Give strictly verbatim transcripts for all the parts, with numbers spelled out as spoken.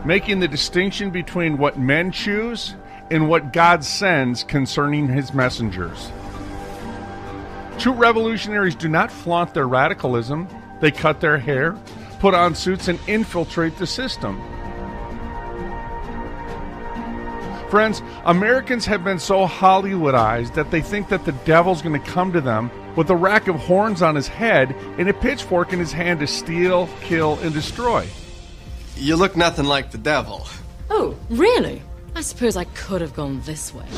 making the distinction between what men choose and what God sends concerning his messengers. True revolutionaries do not flaunt their radicalism. They cut their hair, put on suits, and infiltrate the system. Friends, Americans have been so Hollywoodized that they think that the devil's going to come to them with a rack of horns on his head and a pitchfork in his hand to steal, kill, and destroy. You look nothing like the devil. Oh, really? I suppose I could have gone this way.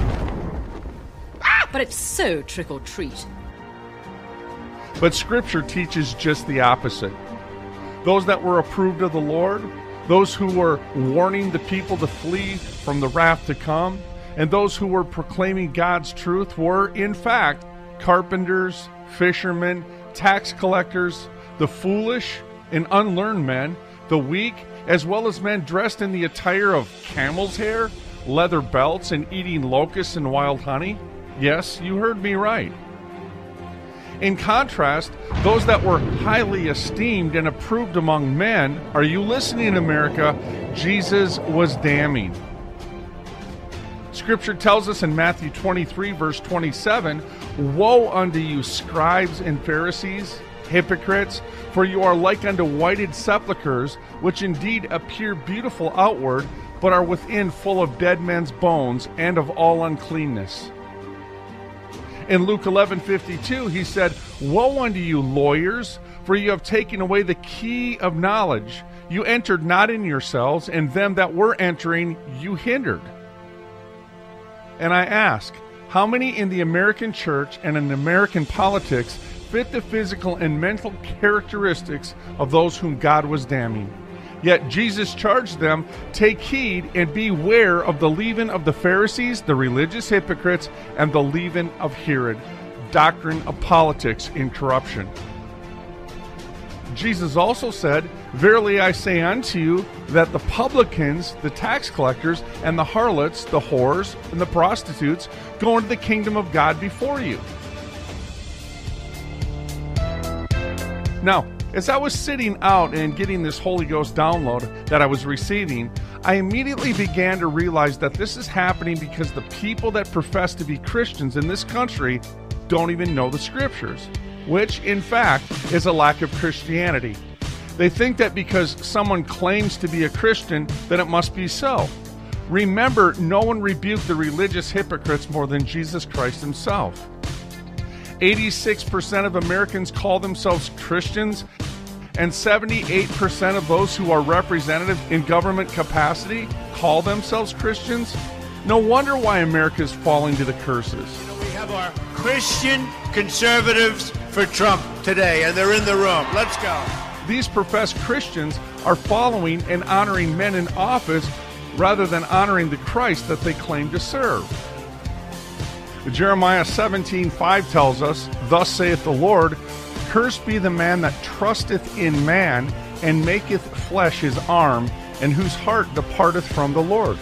But it's so trick-or-treat. But Scripture teaches just the opposite. Those that were approved of the Lord, those who were warning the people to flee from the wrath to come, and those who were proclaiming God's truth were, in fact, carpenters, fishermen, tax collectors, the foolish and unlearned men, the weak, as well as men dressed in the attire of camel's hair, leather belts, and eating locusts and wild honey. Yes, you heard me right. In contrast, those that were highly esteemed and approved among men, are you listening, America? Jesus was damning. Scripture tells us in Matthew twenty-three, verse twenty-seven, "Woe unto you, scribes and Pharisees, hypocrites, for you are like unto whited sepulchres, which indeed appear beautiful outward, but are within full of dead men's bones and of all uncleanness." In Luke eleven fifty-two, he said, "Woe unto you, lawyers, for you have taken away the key of knowledge. You entered not in yourselves, and them that were entering you hindered." And I ask, how many in the American church and in American politics fit the physical and mental characteristics of those whom God was damning? Yet Jesus charged them, "Take heed and beware of the leaven of the Pharisees, the religious hypocrites, and the leaven of Herod," doctrine of politics in corruption. Jesus also said, "Verily I say unto you, that the publicans, the tax collectors, and the harlots, the whores, and the prostitutes go into the kingdom of God before you." Now, as I was sitting out and getting this Holy Ghost download that I was receiving, I immediately began to realize that this is happening because the people that profess to be Christians in this country don't even know the Scriptures, which, in fact, is a lack of Christianity. They think that because someone claims to be a Christian, that it must be so. Remember, no one rebuked the religious hypocrites more than Jesus Christ himself. eighty-six percent of Americans call themselves Christians, and seventy-eight percent of those who are representative in government capacity call themselves Christians. No wonder why America is falling to the curses. We have our Christian conservatives for Trump today, and they're in the room. Let's go. These professed Christians are following and honoring men in office rather than honoring the Christ that they claim to serve. Jeremiah seventeen five tells us, "Thus saith the Lord, Cursed be the man that trusteth in man, and maketh flesh his arm, and whose heart departeth from the Lord."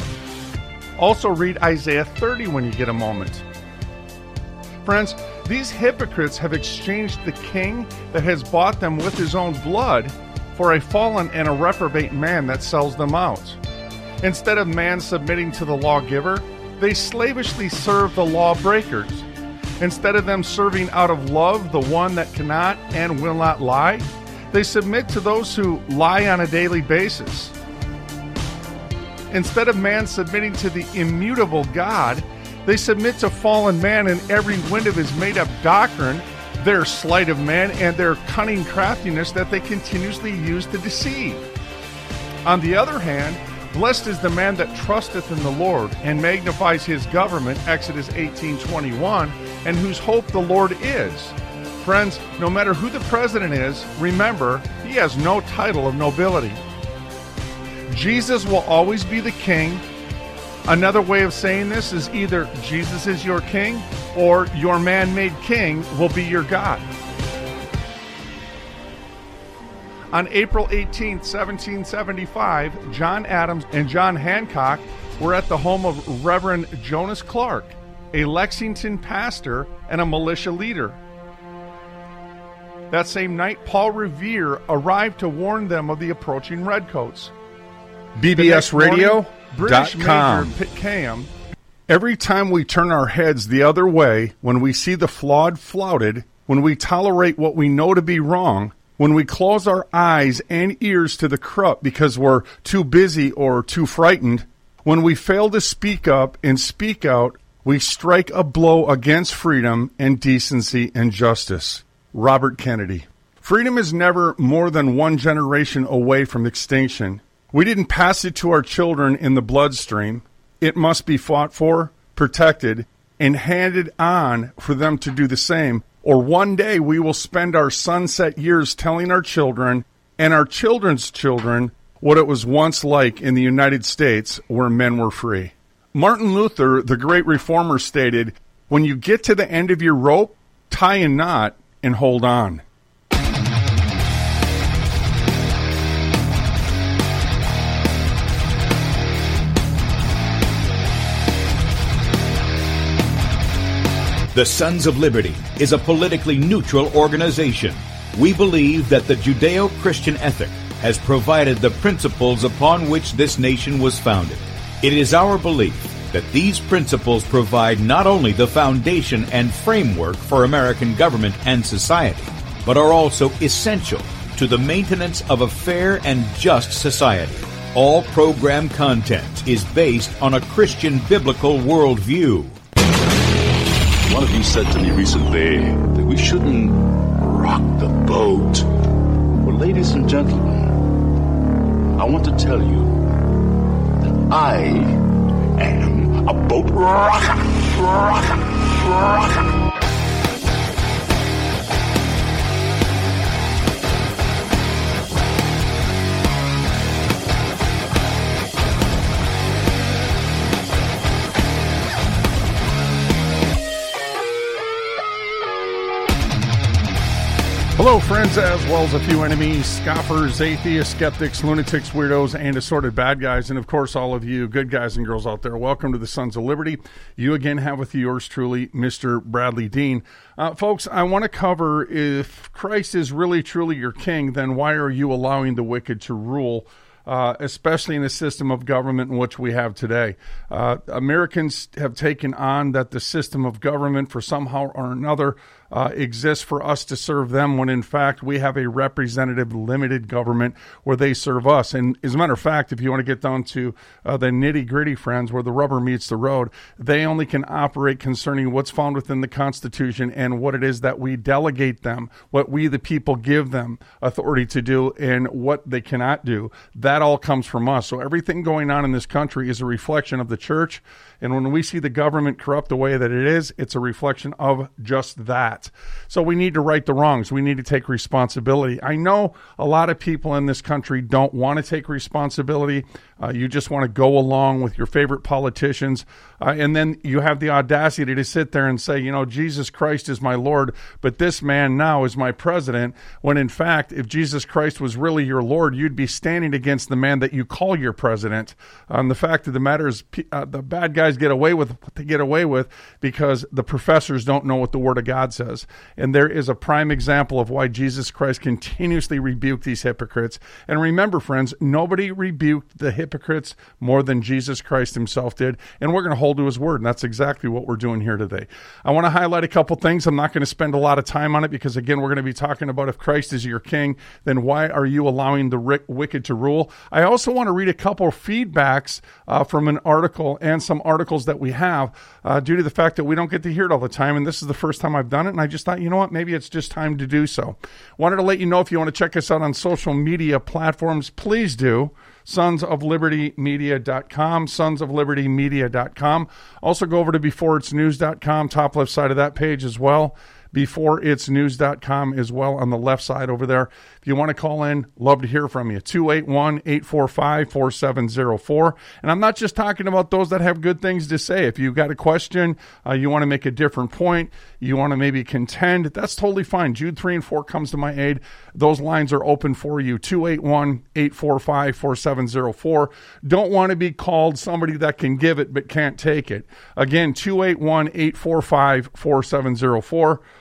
Also read Isaiah thirty when you get a moment. Friends, these hypocrites have exchanged the king that has bought them with his own blood for a fallen and a reprobate man that sells them out. Instead of man submitting to the lawgiver, they slavishly serve the lawbreakers. Instead of them serving out of love the one that cannot and will not lie, they submit to those who lie on a daily basis. Instead of man submitting to the immutable God, they submit to fallen man and every wind of his made-up doctrine, their sleight of man, and their cunning craftiness that they continuously use to deceive. On the other hand, blessed is the man that trusteth in the Lord and magnifies his government, Exodus eighteen twenty-one, and whose hope the Lord is. Friends, no matter who the president is, remember, he has no title of nobility. Jesus will always be the king. Another way of saying this is either Jesus is your king or your man-made king will be your God. On April eighteenth, seventeen seventy-five, John Adams and John Hancock were at the home of Reverend Jonas Clark, a Lexington pastor and a militia leader. That same night, Paul Revere arrived to warn them of the approaching redcoats. B B S radio dot British com. Major Cam. Every time we turn our heads the other way, when we see the flawed flouted, when we tolerate what we know to be wrong, when we close our eyes and ears to the corrupt because we're too busy or too frightened, when we fail to speak up and speak out, we strike a blow against freedom and decency and justice. Robert Kennedy. Freedom is never more than one generation away from extinction. We didn't pass it to our children in the bloodstream. It must be fought for, protected, and handed on for them to do the same. Or one day we will spend our sunset years telling our children and our children's children what it was once like in the United States where men were free. Martin Luther, the great reformer, stated, "When you get to the end of your rope, tie a knot and hold on." The Sons of Liberty is a politically neutral organization. We believe that the Judeo-Christian ethic has provided the principles upon which this nation was founded. It is our belief that these principles provide not only the foundation and framework for American government and society, but are also essential to the maintenance of a fair and just society. All program content is based on a Christian biblical worldview. One of you said to me recently that we shouldn't rock the boat. Well, ladies and gentlemen, I want to tell you that I am a boat rocker, rocker, rocker. Hello, friends, as well as a few enemies, scoffers, atheists, skeptics, lunatics, weirdos, and assorted bad guys, and of course all of you good guys and girls out there. Welcome to the Sons of Liberty. You again have with you yours truly, Mister Bradley Dean. Uh, folks, I want to cover, if Christ is really truly your king, then why are you allowing the wicked to rule? Uh, especially in the system of government in which we have today. Uh, Americans have taken on that the system of government for somehow or another uh, exists for us to serve them, when in fact we have a representative limited government where they serve us. And as a matter of fact, if you want to get down to uh, the nitty gritty, friends, where the rubber meets the road, they only can operate concerning what's found within the Constitution and what it is that we delegate them, what we the people give them authority to do, and what they cannot do. That all comes from us. So everything going on in this country is a reflection of the church. And when we see the government corrupt the way that it is, it's a reflection of just that. So we need to right the wrongs. We need to take responsibility. I know a lot of people in this country don't want to take responsibility. Uh, you just want to go along with your favorite politicians. Uh, and then you have the audacity to sit there and say, you know, Jesus Christ is my Lord, but this man now is my president. When in fact, if Jesus Christ was really your Lord, you'd be standing against the man that you call your president. Um, the fact of the matter is uh, the bad guys get away with what they get away with because the professors don't know what the Word of God says. And there is a prime example of why Jesus Christ continuously rebuked these hypocrites. And remember, friends, nobody rebuked the hypocrites more than Jesus Christ himself did. And we're going to hold to his word. And that's exactly what we're doing here today. I want to highlight a couple things. I'm not going to spend a lot of time on it because, again, we're going to be talking about if Christ is your king, then why are you allowing the ri- wicked to rule? I also want to read a couple of feedbacks uh, from an article and some articles that we have uh, due to the fact that we don't get to hear it all the time. And this is the first time I've done it. And I just thought, you know what, maybe it's just time to do so. Wanted to let you know if you want to check us out on social media platforms, please do. sons of liberty media dot com, sons of liberty media dot com. Also go over to before it's news dot com, top left side of that page as well. before it's news dot com as well on the left side over there. If you want to call in, love to hear from you. two eight one, eight four five, four seven zero four. And I'm not just talking about those that have good things to say. If you've got a question, uh, you want to make a different point, you want to maybe contend, that's totally fine. Jude three and four comes to my aid. Those lines are open for you. two eight one, eight four five, four seven zero four. Don't want to be called somebody that can give it but can't take it. Again, two eight one, eight four five, four seven zero four.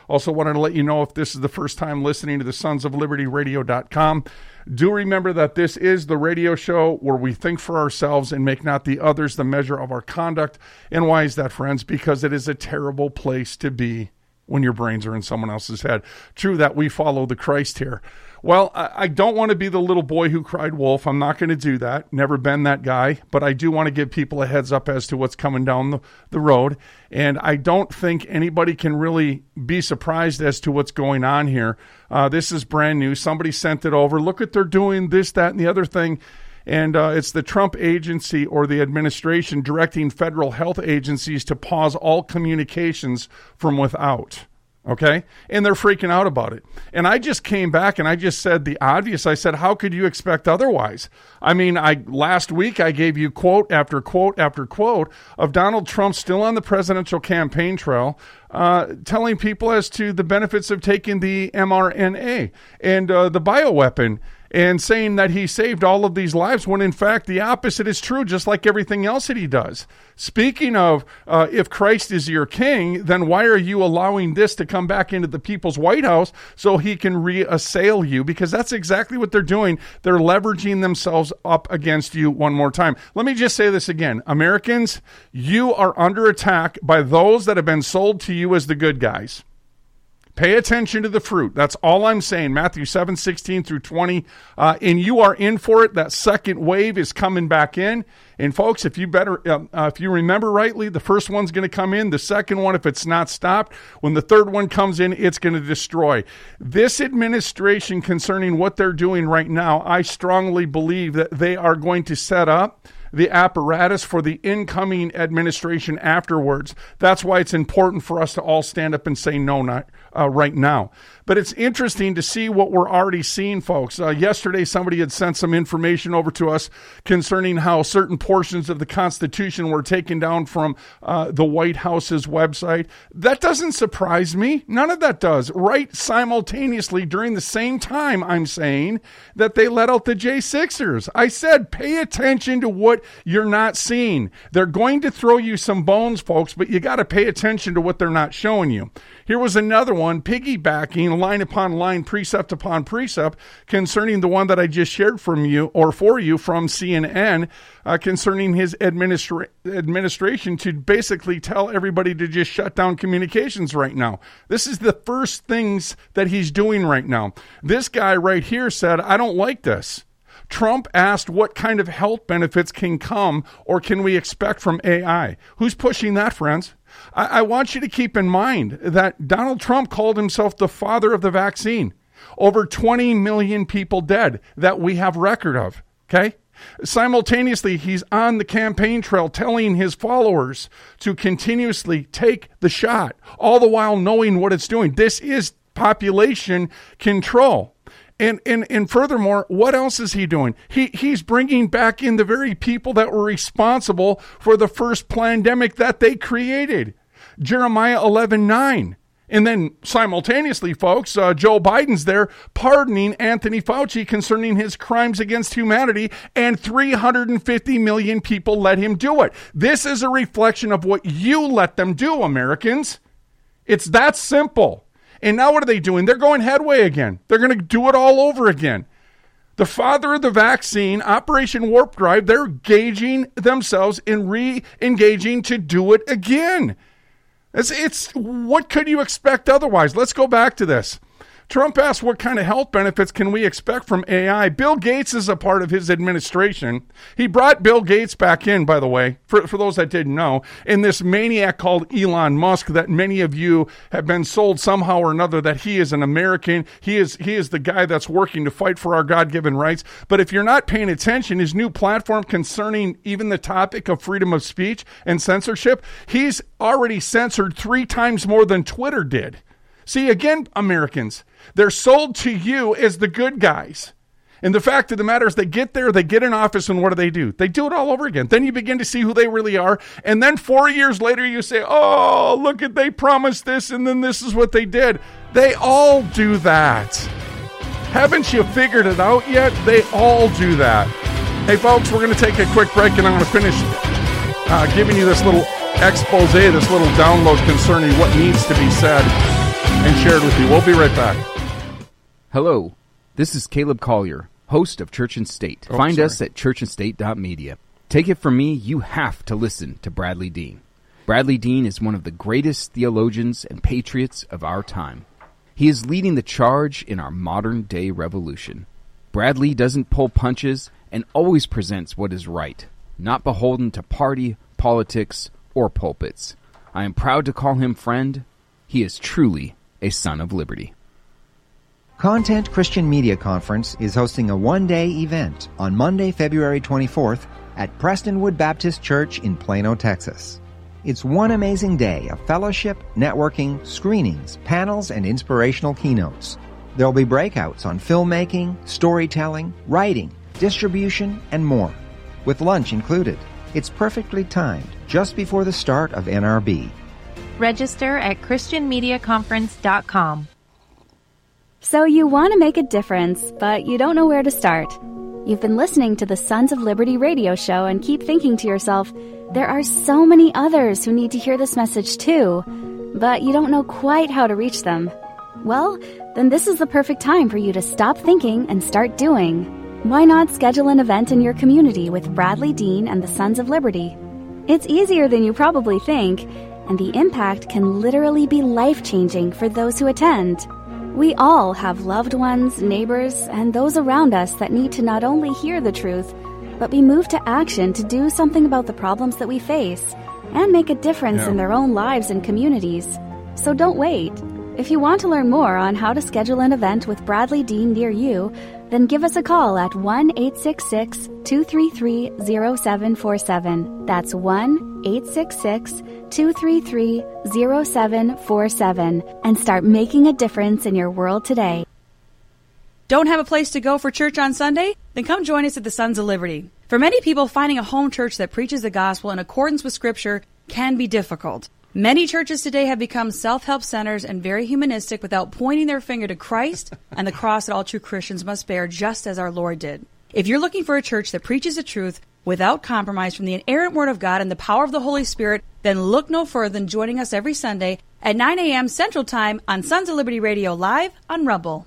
Also wanted to let you know, if this is the first time listening to the sons of liberty radio dot com, do remember that this is the radio show where we think for ourselves and make not the others the measure of our conduct. And why is that, friends? Because it is a terrible place to be when your brains are in someone else's head. True that we follow the Christ here. Well, I don't want to be the little boy who cried wolf. I'm not going to do that. Never been that guy. But I do want to give people a heads up as to what's coming down the, the road. And I don't think anybody can really be surprised as to what's going on here. Uh, this is brand new. Somebody sent it over. Look what they're doing, this, that, and the other thing. And uh, it's the Trump agency or the administration directing federal health agencies to pause all communications from without. Okay? And they're freaking out about it. And I just came back and I just said the obvious. I said, how could you expect otherwise? I mean, I last week I gave you quote after quote after quote of Donald Trump still on the presidential campaign trail, uh, telling people as to the benefits of taking the M R N A and uh, the bioweapon, and saying that he saved all of these lives when in fact the opposite is true, just like everything else that he does. Speaking of, uh, if Christ is your king, then why are you allowing this to come back into the people's White House so he can re-assail you? Because that's exactly what they're doing. They're leveraging themselves up against you one more time. Let me just say this again. Americans, you are under attack by those that have been sold to you as the good guys. Pay attention to the fruit. That's all I'm saying. Matthew seven, sixteen through twenty. Uh, and you are in for it. That second wave is coming back in. And folks, if you better, uh, uh, if you remember rightly, the first one's going to come in. The second one, if it's not stopped, when the third one comes in, it's going to destroy. This administration, concerning what they're doing right now, I strongly believe that they are going to set up the apparatus for the incoming administration afterwards. That's why it's important for us to all stand up and say no, not uh, right now. But it's interesting to see what we're already seeing, folks. Uh, yesterday, somebody had sent some information over to us concerning how certain portions of the Constitution were taken down from uh, the White House's website. That doesn't surprise me. None of that does. Right simultaneously, during the same time, I'm saying that they let out the J sixers. I said, pay attention to what you're not seeing. They're going to throw you some bones, folks, but you got to pay attention to what they're not showing you. Here was another one, piggybacking line upon line, precept upon precept, concerning the one that I just shared from you or for you from C N N, uh, concerning his administra- administration to basically tell everybody to just shut down communications right now. This is the first things that he's doing right now. This guy right here said, I don't like this. Trump asked what kind of health benefits can come or can we expect from A I. Who's pushing that, friends? I, I want you to keep in mind that Donald Trump called himself the father of the vaccine. Over twenty million people dead that we have record of, okay? Simultaneously, he's on the campaign trail telling his followers to continuously take the shot, all the while knowing what it's doing. This is population control. And, and and furthermore, what else is he doing? He he's bringing back in the very people that were responsible for the first pandemic that they created. Jeremiah eleven nine. And then simultaneously, folks, uh, Joe Biden's there pardoning Anthony Fauci concerning his crimes against humanity, and three hundred fifty million people let him do it. This is a reflection of what you let them do, Americans. It's that simple. And now what are they doing? They're going headway again. They're going to do it all over again. The father of the vaccine, Operation Warp Drive, they're engaging themselves in re-engaging to do it again. It's, it's what could you expect otherwise? Let's go back to this. Trump asked what kind of health benefits can we expect from A I. Bill Gates is a part of his administration. He brought Bill Gates back in, by the way, for, for those that didn't know, in this maniac called Elon Musk that many of you have been sold somehow or another that he is an American. He is, he is the guy that's working to fight for our God-given rights. But if you're not paying attention, his new platform concerning even the topic of freedom of speech and censorship, he's already censored three times more than Twitter did. See, again, Americans, they're sold to you as the good guys. And the fact of the matter is they get there, they get in office, and what do they do? They do it all over again. Then you begin to see who they really are. And then four years later, you say, oh, look at, they promised this, and then this is what they did. They all do that. Haven't you figured it out yet? They all do that. Hey, folks, we're going to take a quick break, and I'm going to finish uh, giving you this little expose, this little download concerning what needs to be said. and shared with you. We'll be right back. Hello, this is Caleb Collier, host of Church and State. Oh, Find sorry. us at church and state dot media. Take it from me, you have to listen to Bradley Dean. Bradley Dean is one of the greatest theologians and patriots of our time. He is leading the charge in our modern-day revolution. Bradley doesn't pull punches and always presents what is right, not beholden to party, politics, or pulpits. I am proud to call him friend. He is truly a son of liberty. Content Christian Media Conference is hosting a one-day event on Monday, February twenty-fourth at Prestonwood Baptist Church in Plano, Texas. It's one amazing day of fellowship, networking, screenings, panels, and inspirational keynotes. There'll be breakouts on filmmaking, storytelling, writing, distribution, and more, with lunch included. It's perfectly timed, just before the start of N R B. Register at christian media conference dot com. So you want to make a difference, but you don't know where to start. You've been listening to the Sons of Liberty radio show and keep thinking to yourself, there are so many others who need to hear this message too, but you don't know quite how to reach them. Well, then this is the perfect time for you to stop thinking and start doing. Why not schedule an event in your community with Bradley Dean and the Sons of Liberty? It's easier than you probably think, and the impact can literally be life-changing for those who attend. We all have loved ones, neighbors, and those around us that need to not only hear the truth, but be moved to action to do something about the problems that we face and make a difference Yeah. in their own lives and communities. So don't wait. If you want to learn more on how to schedule an event with Bradley Dean near you, then give us a call at one eight six six, two three three, zero seven four seven. That's one eight six six, two three three, zero seven four seven and start making a difference in your world today. Don't have a place to go for church on Sunday? Then come join us at the Sons of Liberty. For many people, finding a home church that preaches the gospel in accordance with Scripture can be difficult. Many churches today have become self-help centers and very humanistic without pointing their finger to Christ and the cross that all true Christians must bear, just as our Lord did. If you're looking for a church that preaches the truth without compromise from the inerrant Word of God and the power of the Holy Spirit, then look no further than joining us every Sunday at nine a.m. Central Time on Sons of Liberty Radio Live on Rumble.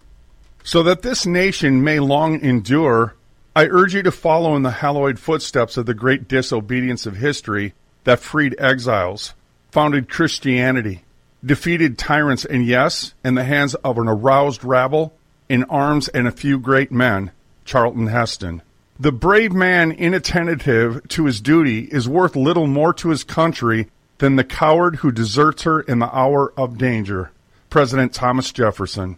So that this nation may long endure, I urge you to follow in the hallowed footsteps of the great disobedience of history that freed exiles, founded Christianity, defeated tyrants, and yes, in the hands of an aroused rabble, in arms and a few great men, Charlton Heston. The brave man inattentive to his duty is worth little more to his country than the coward who deserts her in the hour of danger. President Thomas Jefferson.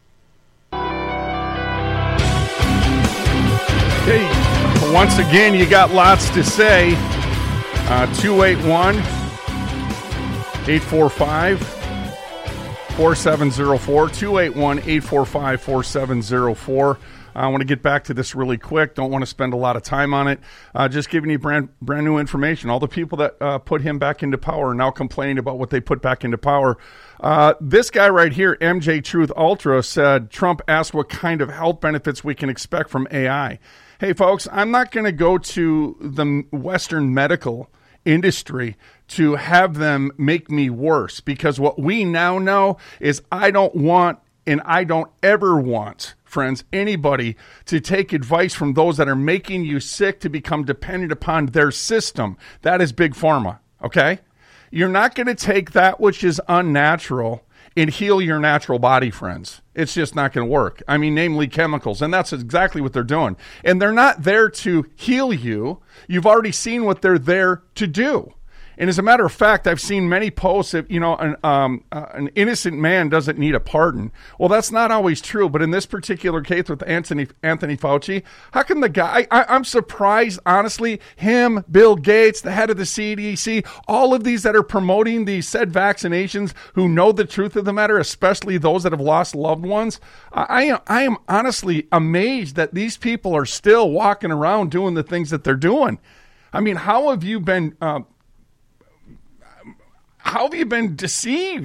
Hey, once again, you got lots to say. Uh, two eight one, eight four five, four seven zero four, two eight one, eight four five, four seven zero four. I want to get back to this really quick. Don't want to spend a lot of time on it. Uh, just giving you brand brand new information. All the people that uh, put him back into power are now complaining about what they put back into power. Uh, this guy right here, M J Truth Ultra, said Trump asked what kind of health benefits we can expect from A I. Hey, folks, I'm not going to go to the Western medical industry to have them make me worse, because what we now know is I don't want, and I don't ever want, friends, anybody to take advice from those that are making you sick to become dependent upon their system. That is Big Pharma, okay? You're not going to take that which is unnatural and heal your natural body, friends. It's just not going to work. I mean, namely chemicals, and that's exactly what they're doing. And they're not there to heal you. You've already seen what they're there to do. And as a matter of fact, I've seen many posts of, you know, an, um, uh, an innocent man doesn't need a pardon. Well, that's not always true. But in this particular case with Anthony Anthony Fauci, how can the guy, I, I'm surprised, honestly, him, Bill Gates, the head of the C D C, all of these that are promoting these said vaccinations who know the truth of the matter, especially those that have lost loved ones. I, I, am, I am honestly amazed that these people are still walking around doing the things that they're doing. I mean, how have you been... Uh, How have you been deceived?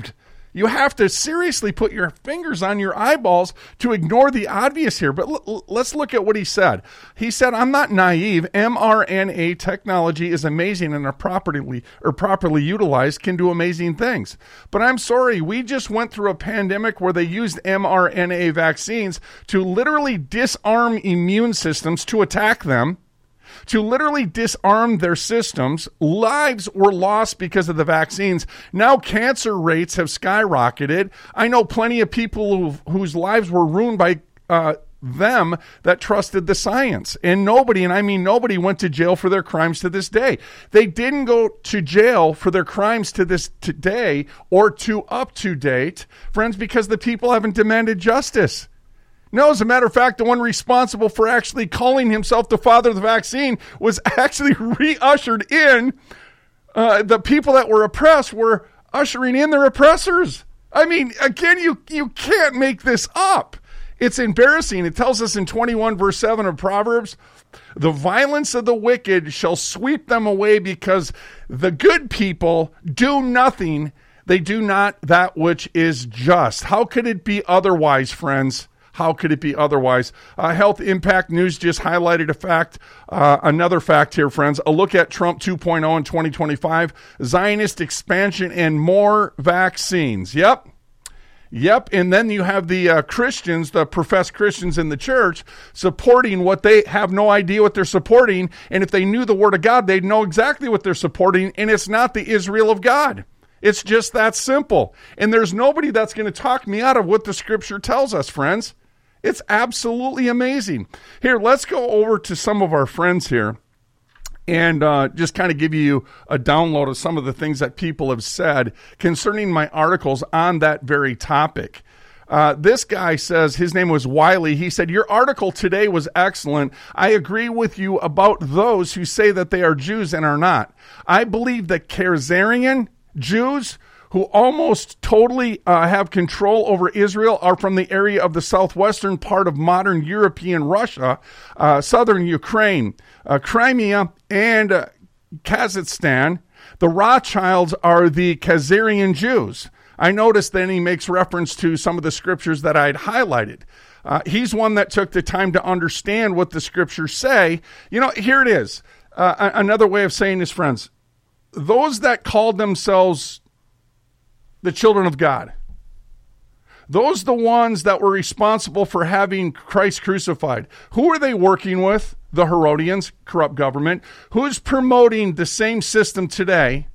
You have to seriously put your fingers on your eyeballs to ignore the obvious here. But l- let's look at what he said. He said, I'm not naive. M R N A technology is amazing and are properly or properly utilized can do amazing things. But I'm sorry, we just went through a pandemic where they used M R N A vaccines to literally disarm immune systems to attack them. To literally disarm their systems. Lives were lost because of the vaccines. Now cancer rates have skyrocketed. I know plenty of people who, whose lives were ruined by uh, them that trusted the science. And nobody, and I mean nobody, went to jail for their crimes to this day. They didn't go to jail for their crimes to this today or to up to date, friends, because the people haven't demanded justice. No, as a matter of fact, the one responsible for actually calling himself the father of the vaccine was actually re-ushered in. Uh, the people that were oppressed were ushering in their oppressors. I mean, again, you, you can't make this up. It's embarrassing. It tells us in twenty-one verse seven of Proverbs, the violence of the wicked shall sweep them away because the good people do nothing. They do not that which is just. How could it be otherwise, friends? How could it be otherwise? Uh, Health Impact News just highlighted a fact, uh, another fact here, friends. A look at Trump two point oh in twenty twenty-five, Zionist expansion and more vaccines. Yep. Yep. And then you have the uh, Christians, the professed Christians in the church, supporting what they have no idea what they're supporting. And if they knew the word of God, they'd know exactly what they're supporting. And it's not the Israel of God. It's just that simple. And there's nobody that's going to talk me out of what the scripture tells us, friends. It's absolutely amazing. Here, let's go over to some of our friends here and uh, just kind of give you a download of some of the things that people have said concerning my articles on that very topic. Uh, this guy says, his name was Wiley. He said, your article today was excellent. I agree with you about those who say that they are Jews and are not. I believe that Khazarian Jews who almost totally uh, have control over Israel are from the area of the southwestern part of modern European Russia, uh, southern Ukraine, uh, Crimea, and uh, Kazakhstan. The Rothschilds are the Khazarian Jews. I noticed then he makes reference to some of the scriptures that I had highlighted. Uh, he's one that took the time to understand what the scriptures say. You know, here it is. Uh, another way of saying this, friends. Those that called themselves the children of God, those the ones that were responsible for having Christ crucified, who are they working with? The Herodians, corrupt government. Who's promoting the same system today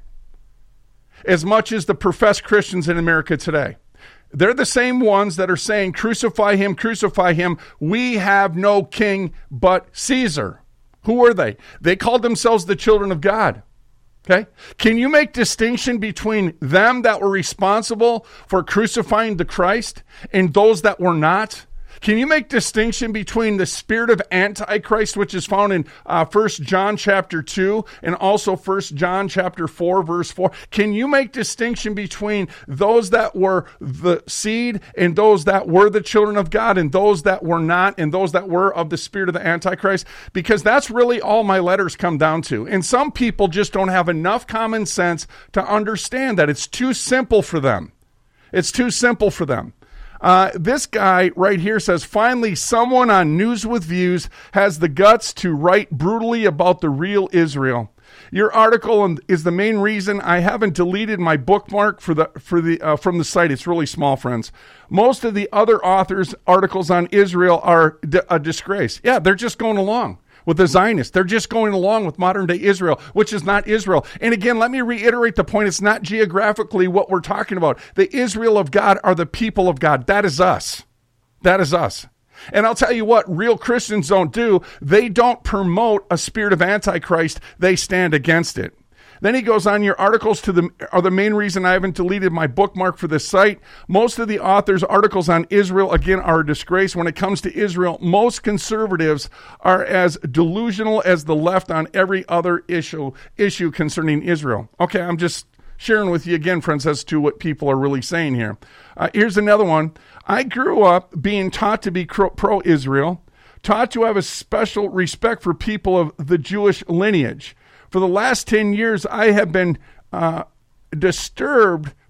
as much as the professed Christians in America today? They're the same ones that are saying, crucify him, crucify him. We have no king but Caesar. Who are they? They called themselves the children of God. Okay. Can you make distinction between them that were responsible for crucifying the Christ and those that were not? Can you make distinction between the spirit of Antichrist, which is found in uh, First John chapter two and also First John chapter four, verse four? Can you make distinction between those that were the seed and those that were the children of God and those that were not and those that were of the spirit of the Antichrist? Because that's really all my letters come down to. And some people just don't have enough common sense to understand that. It's too simple for them. It's too simple for them. Uh, this guy right here says, finally, someone on News with Views has the guts to write brutally about the real Israel. Your article is the main reason I haven't deleted my bookmark for the for the uh, from the site. It's really small, friends. Most of the other authors' articles on Israel are d- a disgrace. Yeah, they're just going along with the Zionists. They're just going along with modern-day Israel, which is not Israel. And again, let me reiterate the point. It's not geographically what we're talking about. The Israel of God are the people of God. That is us. That is us. And I'll tell you what real Christians don't do. They don't promote a spirit of Antichrist. They stand against it. Then he goes on, your articles to the, are the main reason I haven't deleted my bookmark for this site. Most of the authors' articles on Israel, again, are a disgrace. When it comes to Israel, most conservatives are as delusional as the left on every other issue, issue concerning Israel. Okay, I'm just sharing with you again, friends, as to what people are really saying here. Uh, here's another one. I grew up being taught to be pro-Israel, taught to have a special respect for people of the Jewish lineage. For the last ten years, I have been uh, disturbed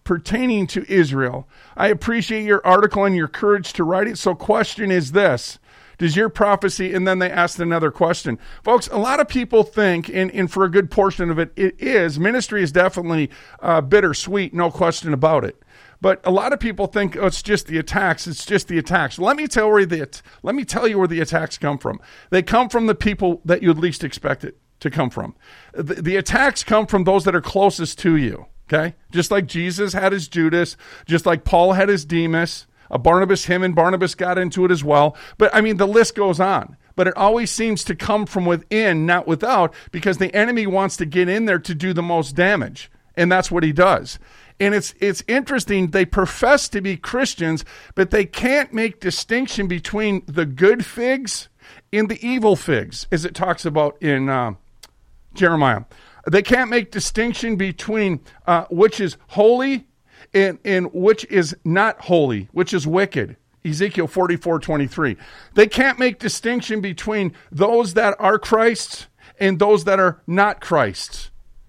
pertaining to Israel. I appreciate your article and your courage to write it. So question is this. Does your prophecy, and then they asked another question. Folks, a lot of people think, and, and for a good portion of it, it is, ministry is definitely uh, bittersweet, no question about it. But a lot of people think, oh, it's just the attacks, it's just the attacks. Let me tell where the let me tell you where the attacks come from. They come from the people that you'd least expect it to come from. The, the attacks come from those that are closest to you, okay? Just like Jesus had his Judas, just like Paul had his Demas, a Barnabas, him and Barnabas got into it as well. But I mean, the list goes on. But it always seems to come from within, not without, because the enemy wants to get in there to do the most damage. And that's what he does. And it's it's interesting. They profess to be Christians, but they can't make distinction between the good figs and the evil figs, as it talks about in uh, Jeremiah. They can't make distinction between uh, which is holy and, and which is not holy, which is wicked. Ezekiel forty-four twenty-three. They can't make distinction between those that are Christ's and those that are not Christ's.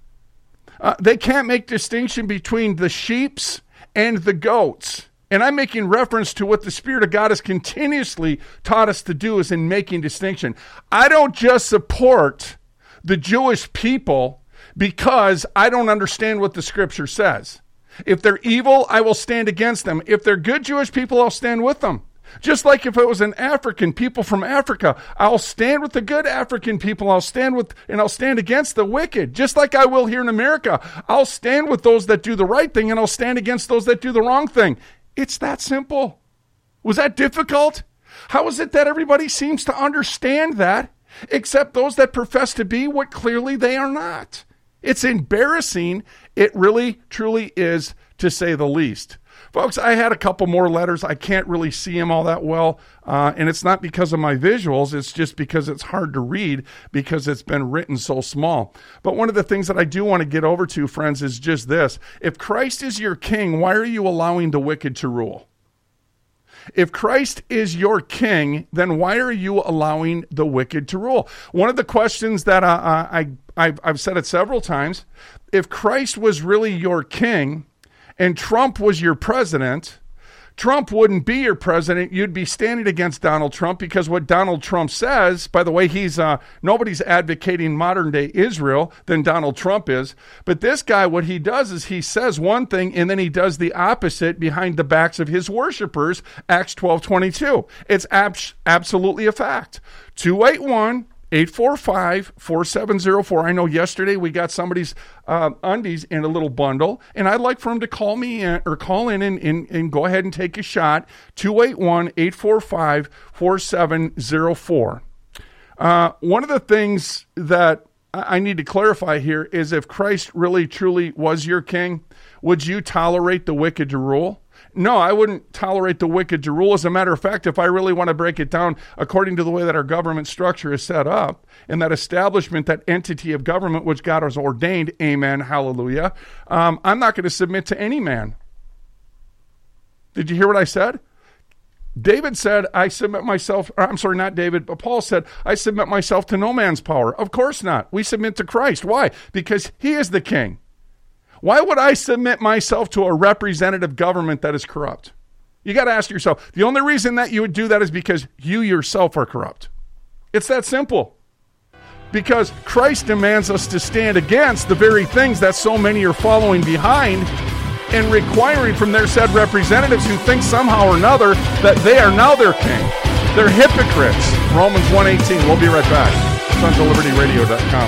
Uh, they can't make distinction between the sheeps and the goats. And I'm making reference to what the Spirit of God has continuously taught us to do, is in making distinction. I don't just support the Jewish people because I don't understand what the Scripture says. If they're evil, I will stand against them. If they're good Jewish people, I'll stand with them. Just like if it was an African, people from Africa, I'll stand with the good African people. I'll stand with, and I'll stand against the wicked. Just like I will here in America. I'll stand with those that do the right thing, and I'll stand against those that do the wrong thing. It's that simple. Was that difficult? How is it that everybody seems to understand that, except those that profess to be what clearly they are not? It's embarrassing. It really, truly is, to say the least. Folks, I had a couple more letters. I can't really see them all that well, uh, and it's not because of my visuals. It's just because it's hard to read because it's been written so small. But one of the things that I do want to get over to, friends, is just this. If Christ is your king, why are you allowing the wicked to rule? If Christ is your king, then why are you allowing the wicked to rule? One of the questions that uh, I, I've, I've said it several times, if Christ was really your king and Trump was your president, Trump wouldn't be your president. You'd be standing against Donald Trump, because what Donald Trump says, by the way, he's uh, nobody's advocating modern day Israel than Donald Trump is. But this guy, what he does is he says one thing and then he does the opposite behind the backs of his worshipers. Acts twelve twenty-two. It's ab- absolutely a fact. two eight one, eight four five, four seven zero four. I know yesterday we got somebody's uh, undies in a little bundle, and I'd like for him to call me in, or call in and, and, and go ahead and take a shot. two eight one, eight four five, four seven zero four. Uh, one of the things that I need to clarify here is, if Christ really truly was your king, would you tolerate the wicked to rule? No, I wouldn't tolerate the wicked to rule. As a matter of fact, if I really want to break it down according to the way that our government structure is set up, and that establishment, that entity of government which God has ordained, amen, hallelujah, um, I'm not going to submit to any man. Did you hear what I said? David said, I submit myself, or I'm sorry, not David, but Paul said, I submit myself to no man's power. Of course not. We submit to Christ. Why? Because he is the king. Why would I submit myself to a representative government that is corrupt? You got to ask yourself, the only reason that you would do that is because you yourself are corrupt. It's that simple. Because Christ demands us to stand against the very things that so many are following behind and requiring from their said representatives who think somehow or another that they are now their king. They're hypocrites. Romans one eighteen. We'll be right back. sons of liberty radio dot com.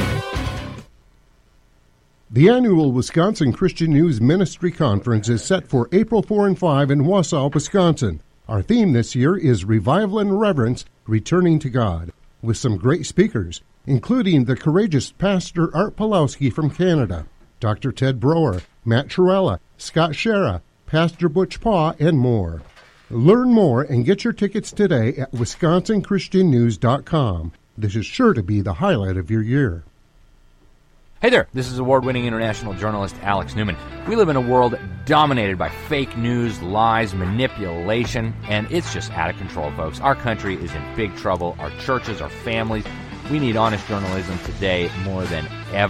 The annual Wisconsin Christian News Ministry Conference is set for April fourth and fifth in Wausau, Wisconsin. Our theme this year is Revival and Reverence, Returning to God, with some great speakers, including the courageous Pastor Art Pawlowski from Canada, Doctor Ted Brower, Matt Trewhella, Scott Shera, Pastor Butch Paw, and more. Learn more and get your tickets today at wisconsin christian news dot com. This is sure to be the highlight of your year. Hey there, this is award-winning international journalist Alex Newman. We live in a world dominated by fake news, lies, manipulation, and it's just out of control, folks. Our country is in big trouble. Our churches, our families, we need honest journalism today more than ever.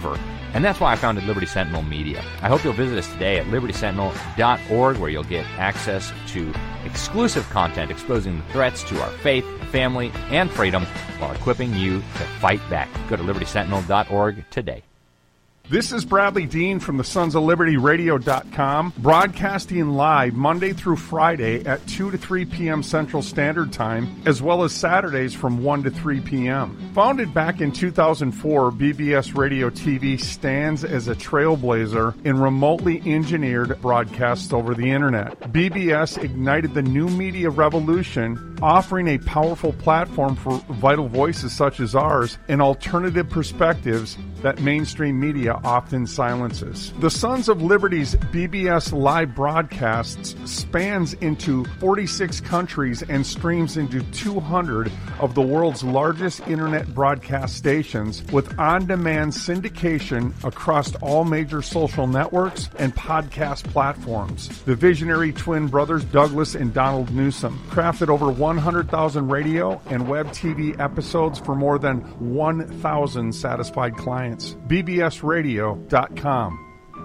And that's why I founded Liberty Sentinel Media. I hope you'll visit us today at liberty sentinel dot org, where you'll get access to exclusive content exposing the threats to our faith, family, and freedom while equipping you to fight back. Go to liberty sentinel dot org today. This is Bradley Dean from the Sons of Liberty Radio dot com, broadcasting live Monday through Friday at two to three p.m. Central Standard Time, as well as Saturdays from one to three p.m. Founded back in two thousand four, B B S Radio T V stands as a trailblazer in remotely engineered broadcasts over the Internet. B B S ignited the new media revolution, offering a powerful platform for vital voices such as ours and alternative perspectives that mainstream media often silences. The Sons of Liberty's B B S live broadcasts spans into forty-six countries and streams into two hundred of the world's largest internet broadcast stations, with on-demand syndication across all major social networks and podcast platforms. The visionary twin brothers Douglas and Donald Newsom crafted over one hundred thousand radio and web T V episodes for more than one thousand satisfied clients. B B S radio dot com.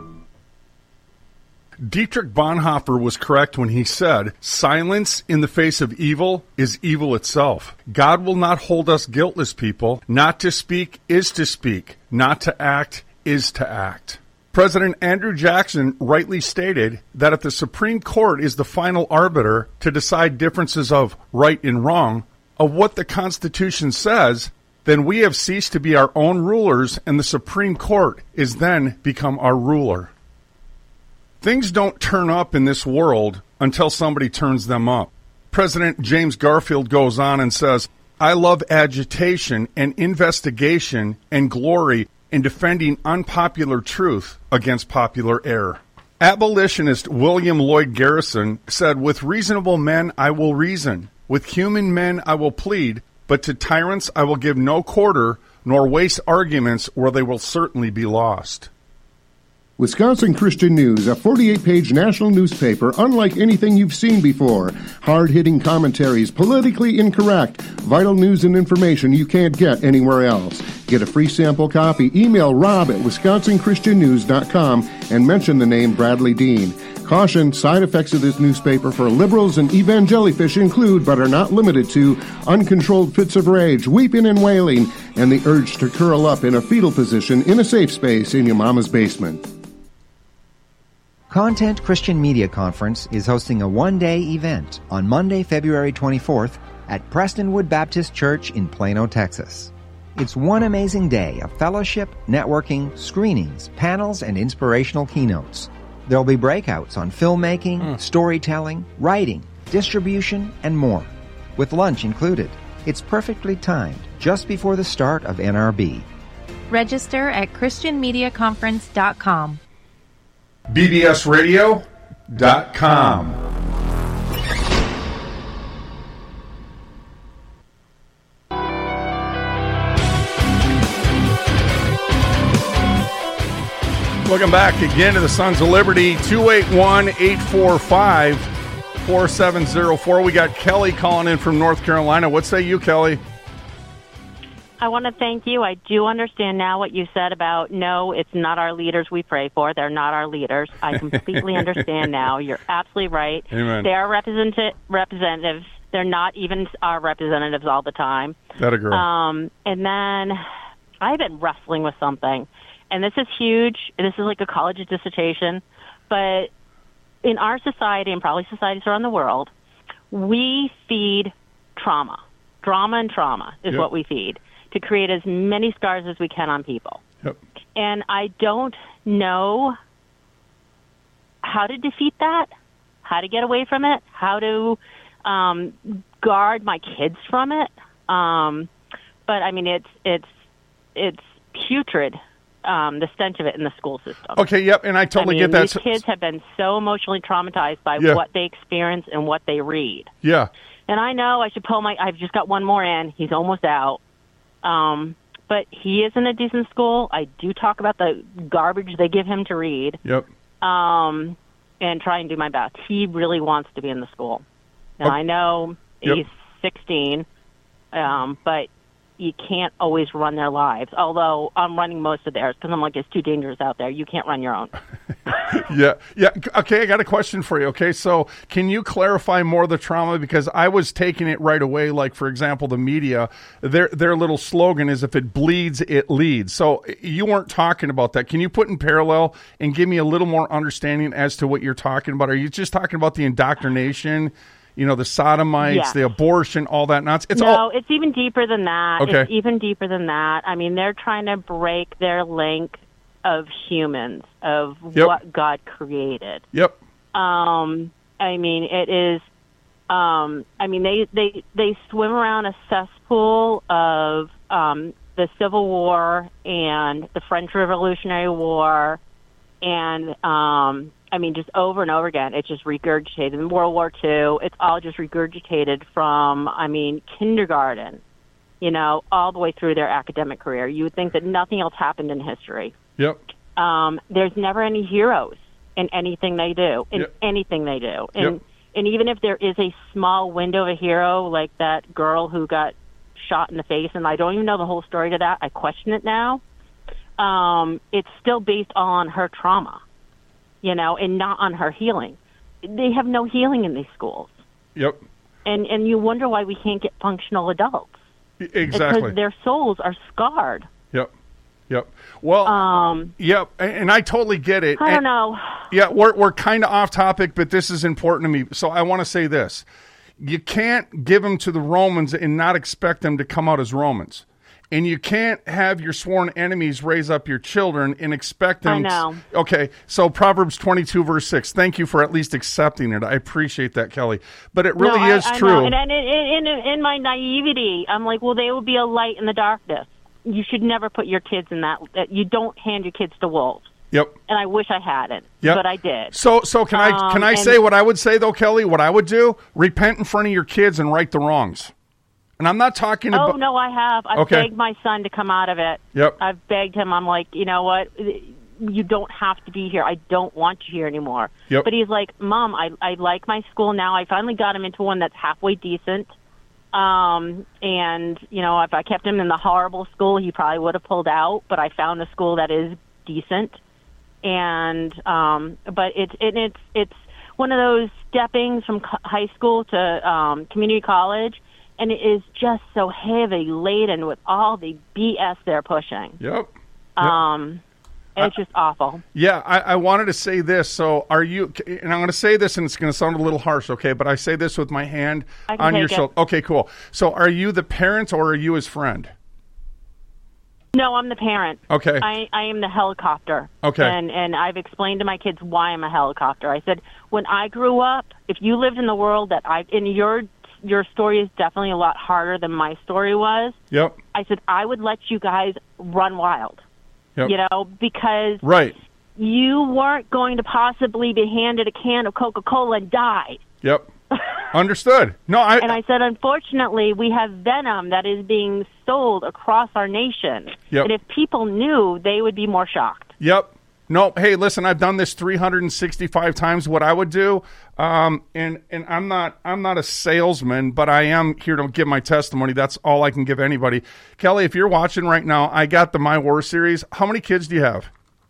Dietrich Bonhoeffer was correct when he said, "Silence in the face of evil is evil itself. God will not hold us guiltless, people. Not to speak is to speak. Not to act is to act." President Andrew Jackson rightly stated that if the Supreme Court is the final arbiter to decide differences of right and wrong, of what the Constitution says, then we have ceased to be our own rulers, and the Supreme Court is then become our ruler. Things don't turn up in this world until somebody turns them up. President James Garfield goes on and says, "I love agitation and investigation and glory in defending unpopular truth against popular error." Abolitionist William Lloyd Garrison said, "With reasonable men I will reason, with human men I will plead, but to tyrants I will give no quarter, nor waste arguments where they will certainly be lost." Wisconsin Christian News, a forty-eight page national newspaper unlike anything you've seen before. Hard-hitting commentaries, politically incorrect, vital news and information you can't get anywhere else. Get a free sample copy. Email Rob at wisconsin christian news dot com and mention the name Bradley Dean. Caution, side effects of this newspaper for liberals and evangelifish include, but are not limited to, uncontrolled fits of rage, weeping and wailing, and the urge to curl up in a fetal position in a safe space in your mama's basement. Content Christian Media Conference is hosting a one-day event on Monday, February twenty-fourth at Prestonwood Baptist Church in Plano, Texas. It's one amazing day of fellowship, networking, screenings, panels, and inspirational keynotes. There'll be breakouts on filmmaking, mm. storytelling, writing, distribution, and more, with lunch included. It's perfectly timed, just before the start of N R B. Register at christian media conference dot com. B B S radio dot com. Welcome back again to the Sons of Liberty, two eight one, eight four five, four seven zero four. We got Kelly calling in from North Carolina. What say you, Kelly? I want to thank you. I do understand now what you said about, no, it's not our leaders we pray for. They're not our leaders. I completely understand now. You're absolutely right. Amen. They are represent- representatives. They're not even our representatives all the time. That a girl. Um, and then I've been wrestling with something. And this is huge. This is like a college dissertation. But in our society, and probably societies around the world, we feed trauma. Drama and trauma is Yep. what we feed to create as many scars as we can on people. Yep. And I don't know how to defeat that, how to get away from it, how to um, guard my kids from it. Um, but, I mean, it's it's it's putrid. Um, the stench of it in the school system. Okay, yep, and I totally I mean, get that. These kids have been so emotionally traumatized by Yeah. what they experience and what they read. Yeah. And I know I should pull my, I've just got one more in. He's almost out. Um, but he is in a decent school. I do talk about the garbage they give him to read. Yep. Um, and try and do my best. He really wants to be in the school. And Oh. I know Yep. he's sixteen, um, but you can't always run their lives. Although I'm running most of theirs because I'm like, it's too dangerous out there. You can't run your own. yeah, yeah. Okay, I got a question for you. Okay, so can you clarify more of the trauma? Because I was taking it right away. Like, for example, the media, their their little slogan is "If it bleeds, it leads." So you weren't talking about that. Can you put in parallel and give me a little more understanding as to what you're talking about? Are you just talking about the indoctrination? You know, the sodomites, Yes. the abortion, all that nonsense. It's no, all it's even deeper than that. Okay. It's even deeper than that. I mean, they're trying to break their link of humans, of Yep. what God created. Yep. Um, I mean, it is. Um, I mean, they, they they swim around a cesspool of um, the Civil War and the French Revolutionary War, and um, I mean, just over and over again, it's just regurgitated. In World War Two, it's all just regurgitated from, I mean, kindergarten, you know, all the way through their academic career. You would think that nothing else happened in history. Yep. Um, there's never any heroes in anything they do, in Yep. anything they do. And, Yep. and even if there is a small window of a hero, like that girl who got shot in the face, and I don't even know the whole story to that, I question it now, um, it's still based on her trauma, you know, and not on her healing. They have no healing in these schools. Yep. And, and you wonder why we can't get functional adults. Exactly. Because their souls are scarred. Yep. Yep. Well, Um, yep, and, and I totally get it. I don't And- know. Yeah, we're we're kind of off topic, but this is important to me. So I want to say this: you can't give them to the Romans and not expect them to come out as Romans, and you can't have your sworn enemies raise up your children and expect them. I know. Okay, so Proverbs twenty-two verse six. Thank you for at least accepting it. I appreciate that, Kelly. But it really no, is I, I true. Know. And, and in, in, in my naivety, I'm like, well, they will be a light in the darkness. You should never put your kids in that. that you don't hand your kids to wolves. Yep. And I wish I hadn't, Yep. but I did. So, so can I Um, can I and- say what I would say though, Kelly? What I would do: repent in front of your kids and right the wrongs. And I'm not talking Oh, about. no, I have. I've Okay. begged my son to come out of it. Yep. I've begged him. I'm like, you know what? You don't have to be here. I don't want you here anymore. Yep. But he's like, Mom, I, I like my school now. I finally got him into one that's halfway decent. Um, and, you know, if I kept him in the horrible school, he probably would have pulled out. But I found a school that is decent. And, um, but it's, it, it's, it's one of those steppings from co- high school to um, community college. And it is just so heavy laden with all the B S they're pushing. Yep. Um, it's just awful. Yeah, I, I wanted to say this. So, are you? And I'm going to say this, and it's going to sound a little harsh, okay? But I say this with my hand I can on your take it. shoulder. Okay, cool. So, are you the parent or are you his friend? No, I'm the parent. Okay. I, I am the helicopter. Okay. And and I've explained to my kids why I'm a helicopter. I said, when I grew up, if you lived in the world that I, in your your story is definitely a lot harder than my story was. Yep. I said, I would let you guys run wild. Yep. You know, because Right. you weren't going to possibly be handed a can of Coca-Cola and die. Yep. Understood. No, I. And I said, unfortunately, we have venom that is being sold across our nation. Yep. And if people knew, they would be more shocked. Yep. No, hey, listen, I've done this three hundred sixty-five times. What I would do, um, and and I'm not I'm not a salesman, but I am here to give my testimony. That's all I can give anybody. Kelly, if you're watching right now, I got the My War series. How many kids do you have?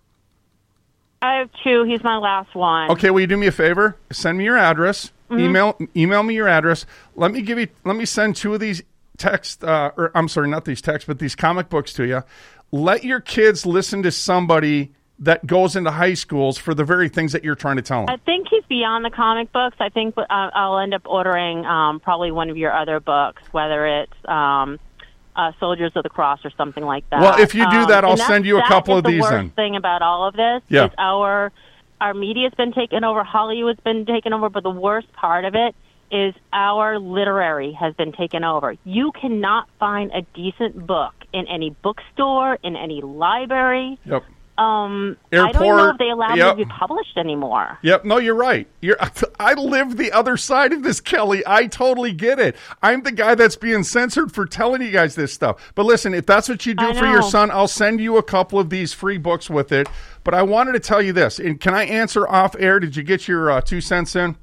I have two. He's my last one. Okay, will you do me a favor? Send me your address. Mhm. Email email me your address. Let me give you. Let me send two of these text. Uh, or I'm sorry, not these texts, but these comic books to you. Let your kids listen to somebody that goes into high schools for the very things that you're trying to tell them. I think he's beyond the comic books. I think uh, I'll end up ordering um, probably one of your other books, whether it's um, uh, Soldiers of the Cross or something like that. Well, if you do that, Um, I'll and send you a that couple is of the these worst then. thing about all of this Yeah. is our our media's been taken over, Hollywood's been taken over, but the worst part of it is our literary has been taken over. You cannot find a decent book in any bookstore, in any library. Yep. Um, I don't know Airport, if they allow yep. them to be published anymore. Yep. No, you're right. You're. I live the other side of this, Kelly. I totally get it. I'm the guy that's being censored for telling you guys this stuff. But listen, if that's what you do I for your know. son, I'll send you a couple of these free books with it. But I wanted to tell you this. And can I answer off air? Did you get your uh, two cents in?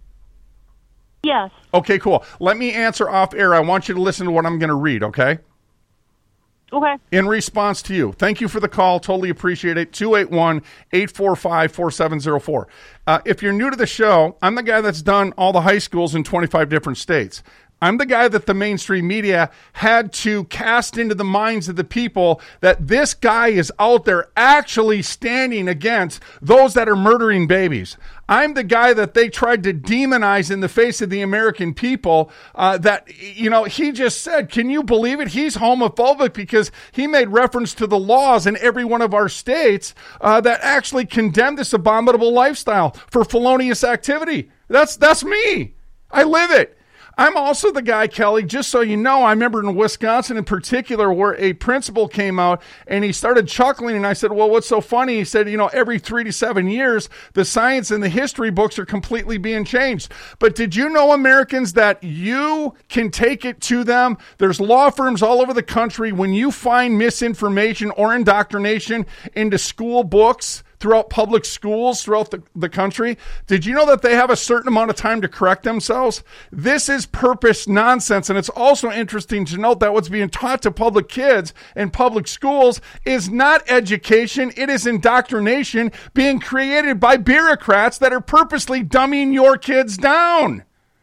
Yes. Okay, cool. Let me answer off air. I want you to listen to what I'm going to read, okay? Okay. In response to you. Thank you for the call. Totally appreciate it. two eight one, eight four five, four seven zero four. Uh, if you're new to the show, I'm the guy that's done all the high schools in twenty-five different states. I'm the guy that the mainstream media had to cast into the minds of the people that this guy is out there actually standing against those that are murdering babies. I'm the guy that they tried to demonize in the face of the American people uh, that, you know, he just said, can you believe it? He's homophobic because he made reference to the laws in every one of our states uh, that actually condemn this abominable lifestyle for felonious activity. That's, that's me. I live it. I'm also the guy, Kelly, just so you know, I remember in Wisconsin in particular where a principal came out and he started chuckling and I said, well, what's so funny? He said, you know, every three to seven years, the science and the history books are completely being changed. But did you know, Americans, that you can take it to them? There's law firms all over the country. When you find misinformation or indoctrination into school books, throughout public schools throughout the, the country, did you know that they have a certain amount of time to correct themselves? This is purpose nonsense. And it's also interesting to note that what's being taught to public kids in public schools is not education. It is indoctrination being created by bureaucrats that are purposely dumbing your kids down.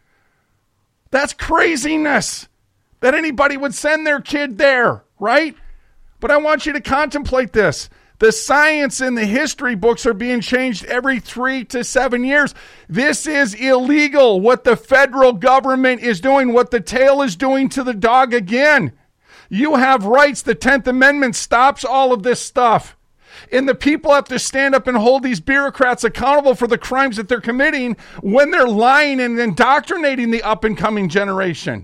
That's craziness that anybody would send their kid there, right? But I want you to contemplate this. The science and the history books are being changed every three to seven years. This is illegal, what the federal government is doing, what the tail is doing to the dog again. You have rights. The tenth Amendment stops all of this stuff. And the people have to stand up and hold these bureaucrats accountable for the crimes that they're committing when they're lying and indoctrinating the up-and-coming generation.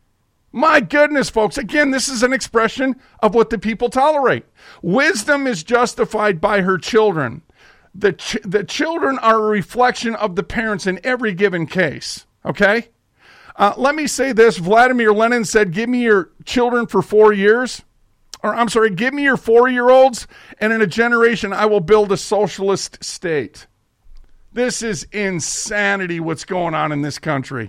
My goodness, folks. Again, this is an expression of what the people tolerate. Wisdom is justified by her children. The, ch- the children are a reflection of the parents in every given case. Okay? Uh, let me say this. Vladimir Lenin said, give me your children for four years. Or I'm sorry, give me your four-year-olds, and in a generation I will build a socialist state. This is insanity what's going on in this country.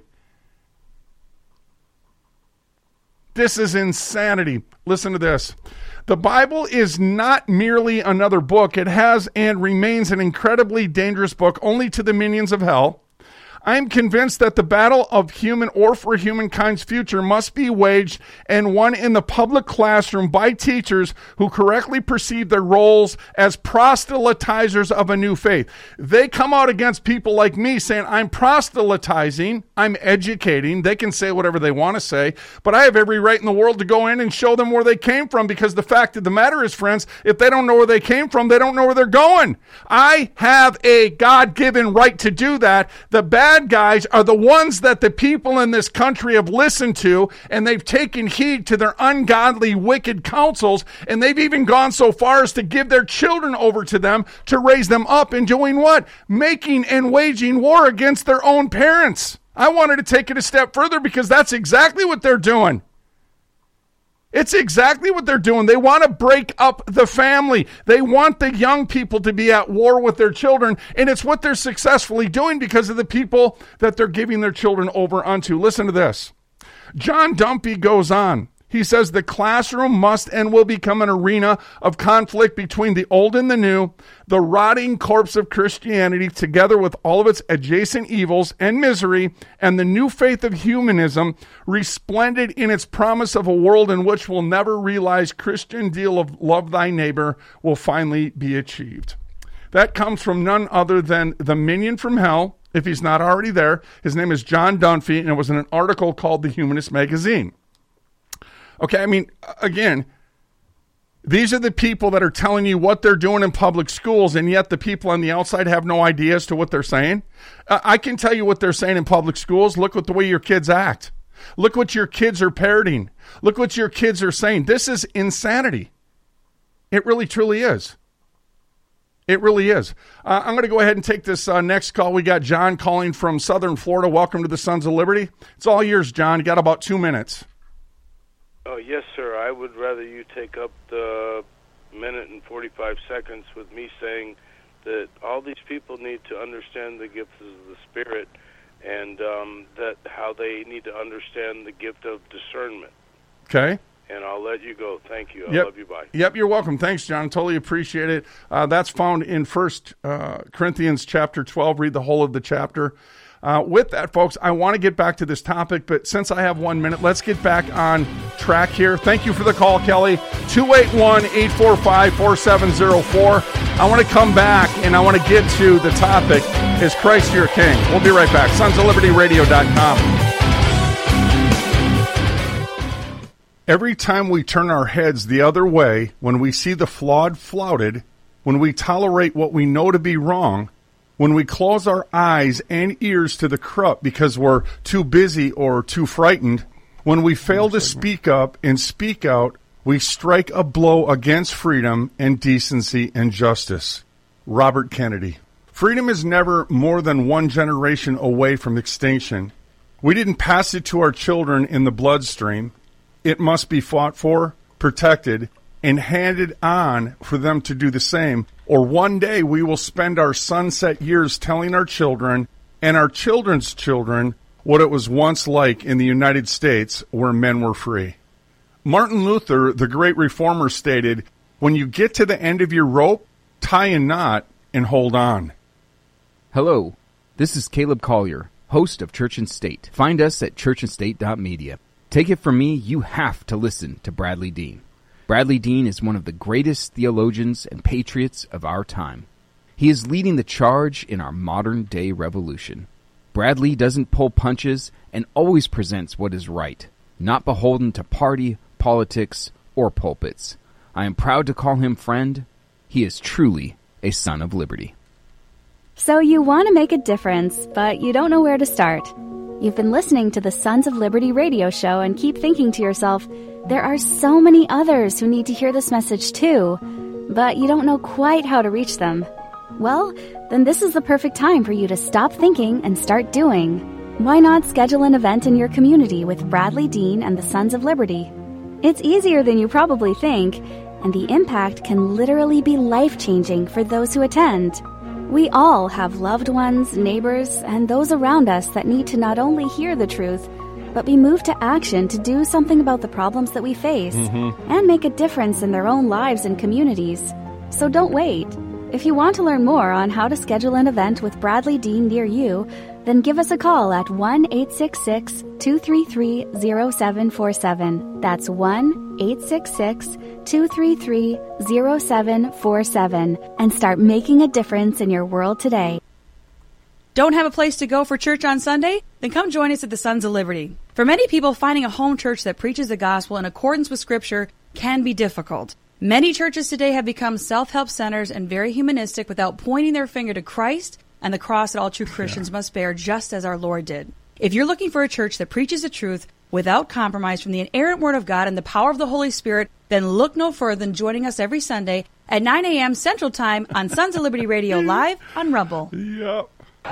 This is insanity. Listen to this. The Bible is not merely another book. It has and remains an incredibly dangerous book only to the minions of hell. I am convinced that the battle of human or for humankind's future must be waged and won in the public classroom by teachers who correctly perceive their roles as proselytizers of a new faith. They come out against people like me saying, I'm proselytizing, I'm educating. They can say whatever they want to say, but I have every right in the world to go in and show them where they came from, because the fact of the matter is, friends, if they don't know where they came from, they don't know where they're going. I have a God-given right to do that. The bad guys are the ones that the people in this country have listened to, and they've taken heed to their ungodly, wicked counsels, and they've even gone so far as to give their children over to them to raise them up in doing what? Making and waging war against their own parents. I wanted to take it a step further because that's exactly what they're doing. It's exactly what they're doing. They want to break up the family. They want the young people to be at war with their children, and it's what they're successfully doing because of the people that they're giving their children over unto. Listen to this. John Dumpy goes on. He says the classroom must and will become an arena of conflict between the old and the new, the rotting corpse of Christianity, together with all of its adjacent evils and misery, and the new faith of humanism, resplendent in its promise of a world in which we'll never realize Christian deal of love thy neighbor will finally be achieved. That comes from none other than the minion from hell, if he's not already there. His name is John Dunphy, and it was in an article called The Humanist Magazine. Okay, I mean, again, these are the people that are telling you what they're doing in public schools, and yet the people on the outside have no idea as to what they're saying. Uh, I can tell you what they're saying in public schools. Look at the way your kids act. Look what your kids are parroting. Look what your kids are saying. This is insanity. It really, truly is. It really is. Uh, I'm going to go ahead and take this uh, next call. We got John calling from Southern Florida. Welcome to the Sons of Liberty. It's all yours, John. You got about two minutes. Oh, yes, sir. I would rather you take up the minute and forty-five seconds with me saying that all these people need to understand the gifts of the Spirit, and um, that how they need to understand the gift of discernment. Okay. and I'll let you go. Thank you. I Yep. love you. Bye. Yep, you're welcome. Thanks, John. Totally appreciate it. Uh, that's found in First uh, Corinthians chapter twelve. Read the whole of the chapter. Uh, with that, folks, I want to get back to this topic, but since I have one minute, let's get back on track here. Thank you for the call, Kelly. two eight one, eight four five, four seven zero four. I want to come back, and I want to get to the topic, is Christ your King? We'll be right back. sons of liberty radio dot com. Every time we turn our heads the other way, when we see the flawed flouted, when we tolerate what we know to be wrong, when we close our eyes and ears to the corrupt because we're too busy or too frightened, when we fail to speak up and speak out, we strike a blow against freedom and decency and justice. Robert Kennedy. Freedom is never more than one generation away from extinction. We didn't pass it to our children in the bloodstream. It must be fought for, protected, and handed on for them to do the same, or one day we will spend our sunset years telling our children and our children's children what it was once like in the United States where men were free. Martin Luther, the great reformer, stated, "When you get to the end of your rope, tie a knot and hold on." Hello, this is Caleb Collier, host of Church and State. Find us at church and state dot media. Take it from me, you have to listen to Bradley Dean. Bradley Dean is one of the greatest theologians and patriots of our time. He is leading the charge in our modern-day revolution. Bradley doesn't pull punches and always presents what is right, not beholden to party, politics, or pulpits. I am proud to call him friend. He is truly a son of liberty. So you want to make a difference, but you don't know where to start. You've been listening to the Sons of Liberty radio show and keep thinking to yourself, there are so many others who need to hear this message too, but you don't know quite how to reach them. Well, then this is the perfect time for you to stop thinking and start doing. Why not schedule an event in your community with Bradley Dean and the Sons of Liberty? It's easier than you probably think, and the impact can literally be life-changing for those who attend. We all have loved ones, neighbors, and those around us that need to not only hear the truth, but be moved to action to do something about the problems that we face Mm-hmm. and make a difference in their own lives and communities. So don't wait. If you want to learn more on how to schedule an event with Bradley Dean near you, then give us a call at one eight six six, two three three, zero seven four seven. That's one eight six six, two three three, zero seven four seven and start making a difference in your world today. Don't have a place to go for church on Sunday? Then come join us at the Sons of Liberty. For many people, finding a home church that preaches the gospel in accordance with Scripture can be difficult. Many churches today have become self-help centers and very humanistic without pointing their finger to Christ and the cross that all true Christians must bear, just as our Lord did. If you're looking for a church that preaches the truth without compromise from the inerrant Word of God and the power of the Holy Spirit, then look no further than joining us every Sunday at nine a.m. Central Time on Sons of Liberty Radio Live on Rumble. Yep.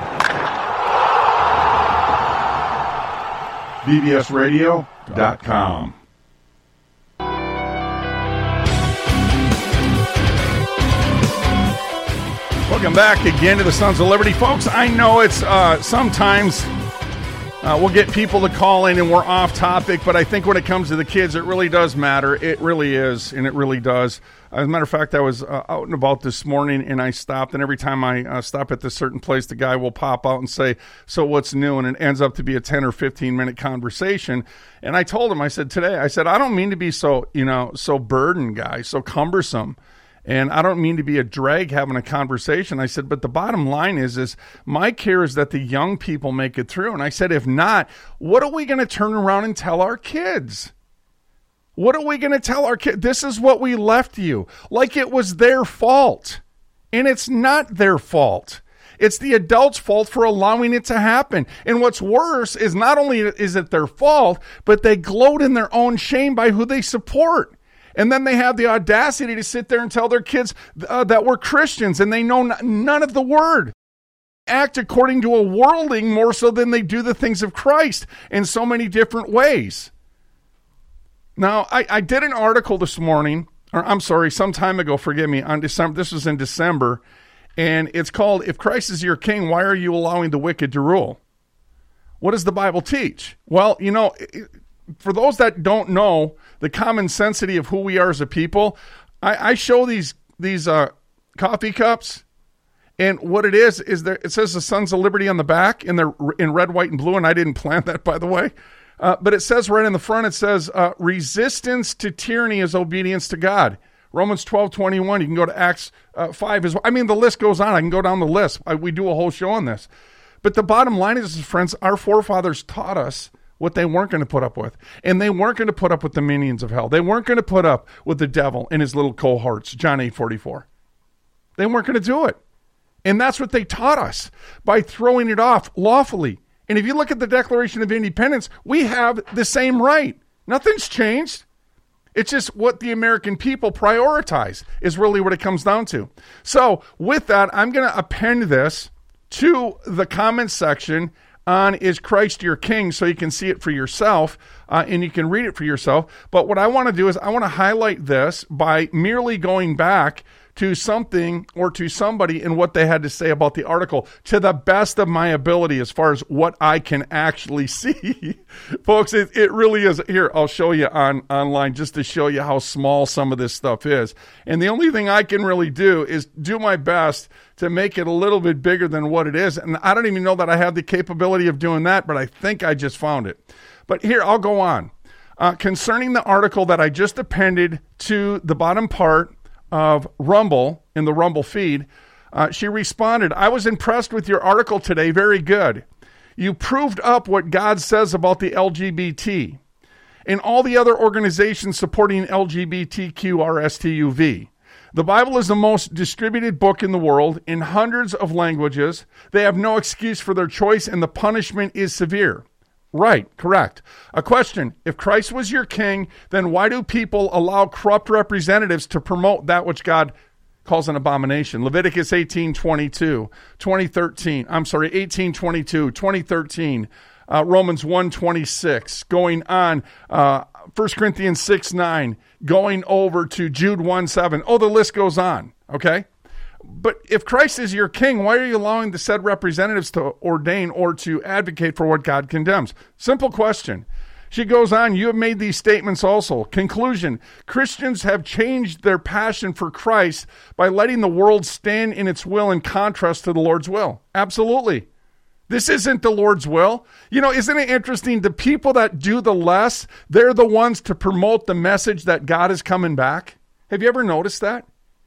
B B S radio dot com. Welcome back again to the Sons of Liberty. Folks, I know it's uh, sometimes uh, we'll get people to call in and we're off topic, but I think when it comes to the kids, it really does matter. It really is, and it really does. As a matter of fact, I was uh, out and about this morning, and I stopped, and every time I uh, stop at this certain place, the guy will pop out and say, "So what's new?" And it ends up to be a ten or fifteen minute conversation. And I told him, I said, today, I said, I don't mean to be so, you know, so burdened, guy, so cumbersome. And I don't mean to be a drag having a conversation. I said, but the bottom line is, is my care is that the young people make it through. And I said, if not, what are we going to turn around and tell our kids? What are we going to tell our kids? This is what we left you. Like it was their fault. And it's not their fault. It's the adults' fault for allowing it to happen. And what's worse is not only is it their fault, but they gloat in their own shame by who they support. And then they have the audacity to sit there and tell their kids uh, that we're Christians and they know n- none of the word. Act according to a worldling more so than they do the things of Christ in so many different ways. Now, I, I did an article this morning, or I'm sorry, some time ago, forgive me, on December. This was in December, and it's called, If Christ is Your King, Why Are You Allowing the Wicked to Rule? What does the Bible teach? Well, you know, it, for those that don't know the common sensity of who we are as a people, I, I show these these uh, coffee cups, and what it is is there. It says the Sons of Liberty on the back, and they're in red, white, and blue. And I didn't plan that, by the way, uh, but it says right in the front. It says uh, resistance to tyranny is obedience to God. Romans twelve twenty-one. You can go to Acts uh, five as well. I mean, the list goes on. I can go down the list. I, we do a whole show on this. But the bottom line is, friends, our forefathers taught us what they weren't going to put up with. And they weren't going to put up with the minions of hell. They weren't going to put up with the devil and his little cohorts, John eight forty-four. They weren't going to do it. And that's what they taught us by throwing it off lawfully. And if you look at the Declaration of Independence, we have the same right. Nothing's changed. It's just what the American people prioritize is really what it comes down to. So with that, I'm going to append this to the comments section on Is Christ Your King, so you can see it for yourself uh, and you can read it for yourself. But what I want to do is I want to highlight this by merely going back to something or to somebody and what they had to say about the article to the best of my ability as far as what I can actually see. Folks, it, it really is. Here, I'll show you on online just to show you how small some of this stuff is. And the only thing I can really do is do my best to make it a little bit bigger than what it is. And I don't even know that I have the capability of doing that, but I think I just found it. But here, I'll go on. Uh, concerning the article that I just appended to the bottom part of Rumble, in the Rumble feed, uh, she responded, I was impressed with your article today. Very good. You proved up what God says about the L G B T and all the other organizations supporting L G B T Q R S T U V. The Bible is the most distributed book in the world in hundreds of languages. They have no excuse for their choice, and the punishment is severe. Right, correct. A question, if Christ was your king, then why do people allow corrupt representatives to promote that which God calls an abomination? Leviticus eighteen twenty-two, twenty thirteen, I'm sorry, eighteen twenty-two, twenty thirteen, uh, Romans one twenty-six, going on, uh, First Corinthians six nine, going over to Jude one seven. Oh, the list goes on, okay? But if Christ is your king, why are you allowing the said representatives to ordain or to advocate for what God condemns? Simple question. She goes on, you have made these statements also. Conclusion, Christians have changed their passion for Christ by letting the world stand in its will in contrast to the Lord's will. Absolutely. This isn't the Lord's will. You know, isn't it interesting? The people that do the less, they're the ones to promote the message that God is coming back. Have you ever noticed that?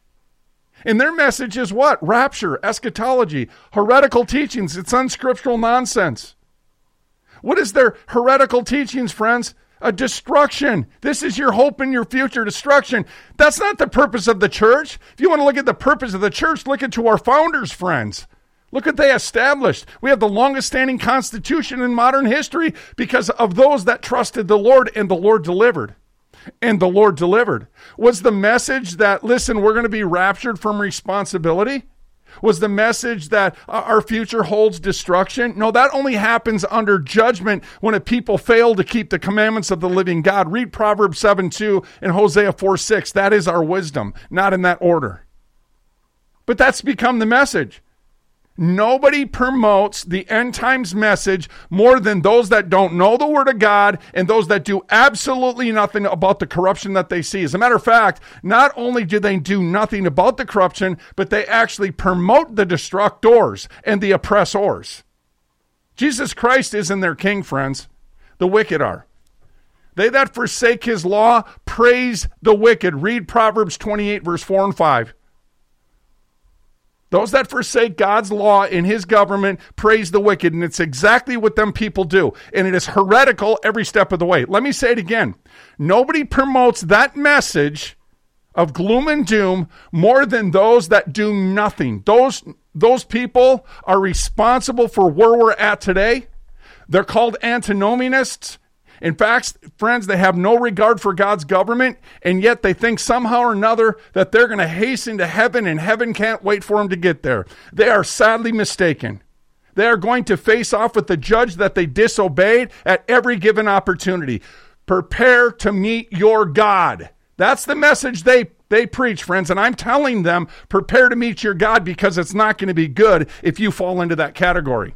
And their message is what? Rapture, eschatology, heretical teachings. It's unscriptural nonsense. What is their heretical teachings, friends? A destruction. This is your hope in your future, destruction. That's not the purpose of the church. If you want to look at the purpose of the church, look into our founders, friends. Look what they established. We have the longest standing constitution in modern history because of those that trusted the Lord, and the Lord delivered. And the Lord delivered. Was the message that, listen, we're going to be raptured from responsibility? Was the message that uh, our future holds destruction? No, that only happens under judgment when a people fail to keep the commandments of the living God. Read Proverbs seven two and Hosea four six. That is our wisdom, not in that order. But that's become the message. Nobody promotes the end times message more than those that don't know the Word of God and those that do absolutely nothing about the corruption that they see. As a matter of fact, not only do they do nothing about the corruption, but they actually promote the destructors and the oppressors. Jesus Christ isn't their king, friends. The wicked are. They that forsake his law praise the wicked. Read Proverbs twenty-eight, verse four and five. Those that forsake God's law and his government praise the wicked, and it's exactly what them people do. And it is heretical every step of the way. Let me say it again. Nobody promotes that message of gloom and doom more than those that do nothing. Those, those people are responsible for where we're at today. They're called antinomianists. In fact, friends, they have no regard for God's government, and yet they think somehow or another that they're going to hasten to heaven, and heaven can't wait for them to get there. They are sadly mistaken. They are going to face off with the judge that they disobeyed at every given opportunity. Prepare to meet your God. That's the message they, they preach, friends, and I'm telling them, prepare to meet your God, because it's not going to be good if you fall into that category.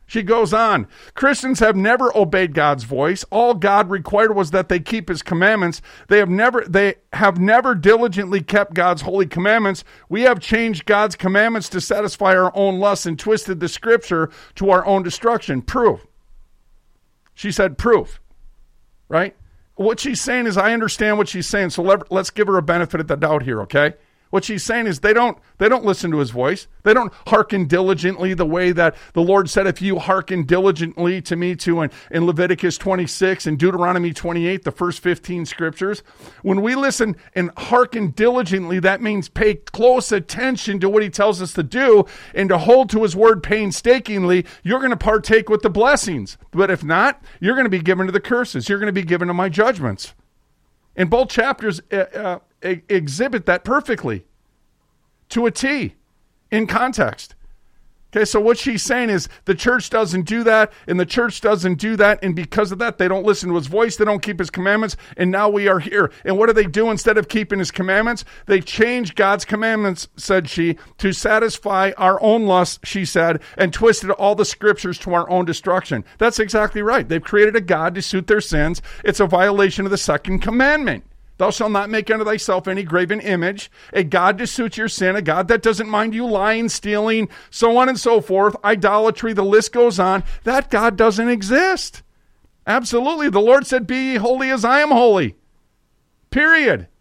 She goes on, Christians have never obeyed God's voice. All God required was that they keep his commandments. They have never they have never diligently kept God's holy commandments. We have changed God's commandments to satisfy our own lusts and twisted the scripture to our own destruction. Proof. She said proof, right? What she's saying is, I understand what she's saying, so let, let's give her a benefit of the doubt here, okay? What she's saying is they don't they don't listen to his voice. They don't hearken diligently the way that the Lord said, if you hearken diligently to me too, in, in Leviticus twenty-six and Deuteronomy twenty-eight, the first fifteen scriptures. When we listen and hearken diligently, that means pay close attention to what he tells us to do and to hold to his word painstakingly. You're going to partake with the blessings. But if not, you're going to be given to the curses. You're going to be given to my judgments. And both chapters uh, uh, exhibit that perfectly, to a T, in context. Okay, so what she's saying is the church doesn't do that, and the church doesn't do that, and because of that, they don't listen to his voice, they don't keep his commandments, and now we are here. And what do they do instead of keeping his commandments? They change God's commandments, said she, to satisfy our own lusts, she said, and twisted all the scriptures to our own destruction. That's exactly right. They've created a God to suit their sins. It's a violation of the second commandment. Thou shalt not make unto thyself any graven image, a God to suit your sin, a God that doesn't mind you lying, stealing, so on and so forth, idolatry, the list goes on. That God doesn't exist. Absolutely. The Lord said, be ye holy as I am holy. Period.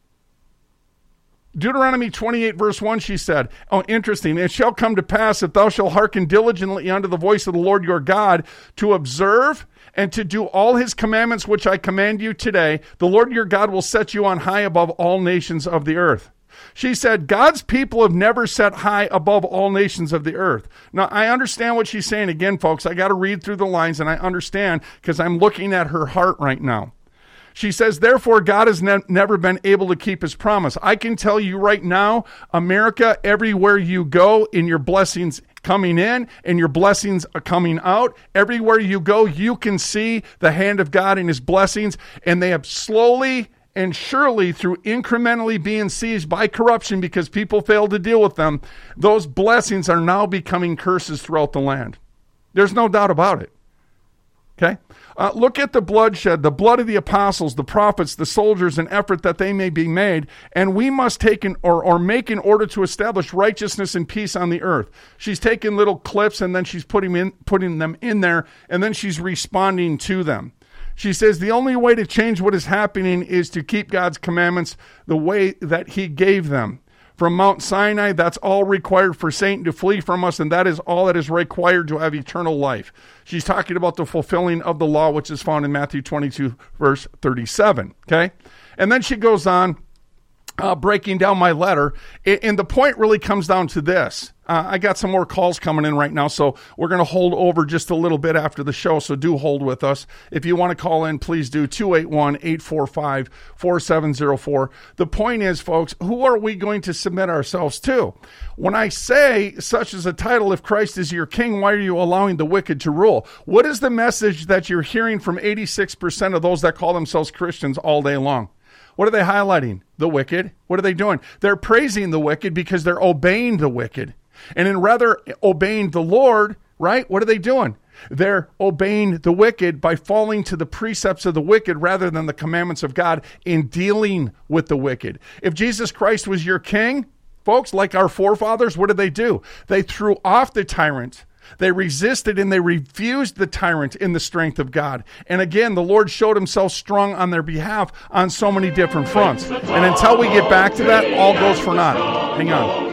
Deuteronomy twenty-eight, verse one, she said, oh, interesting. It shall come to pass, if thou shalt hearken diligently unto the voice of the Lord your God, to observe and to do all his commandments which I command you today, the Lord your God will set you on high above all nations of the earth. She said, God's people have never set high above all nations of the earth. Now, I understand what she's saying. Again, folks, I got to read through the lines, and I understand because I'm looking at her heart right now. She says, therefore, God has ne- never been able to keep his promise. I can tell you right now, America, everywhere you go, in your blessings coming in and your blessings are coming out, everywhere you go, you can see the hand of God and his blessings, and they have slowly and surely, through incrementally being seized by corruption because people failed to deal with them, those blessings are now becoming curses throughout the land. There's no doubt about it. Okay? Uh, look at the bloodshed, the blood of the apostles, the prophets, the soldiers, an effort that they may be made, and we must take in, or, or make in order to establish righteousness and peace on the earth. She's taking little clips and then she's putting in, putting them in there, and then she's responding to them. She says the only way to change what is happening is to keep God's commandments the way that he gave them. From Mount Sinai, that's all required for Satan to flee from us, and that is all that is required to have eternal life. She's talking about the fulfilling of the law, which is found in Matthew twenty-two, verse thirty-seven, okay? And then she goes on, uh, breaking down my letter, and the point really comes down to this. Uh, I got some more calls coming in right now, so we're going to hold over just a little bit after the show, so do hold with us. If you want to call in, please do, two eight one, eight four five, four seven zero four. The point is, folks, who are we going to submit ourselves to? When I say such as a title, if Christ is your king, why are you allowing the wicked to rule? What is the message that you're hearing from eighty-six percent of those that call themselves Christians all day long? What are they highlighting? The wicked. What are they doing? They're praising the wicked because they're obeying the wicked. And in rather obeying the Lord, right, what are they doing? They're obeying the wicked by falling to the precepts of the wicked rather than the commandments of God in dealing with the wicked. If Jesus Christ was your king, folks, like our forefathers, what did they do? They threw off the tyrant. They resisted and they refused the tyrant in the strength of God. And again, the Lord showed himself strong on their behalf on so many different fronts. And until we get back to that, all goes for naught. Hang on.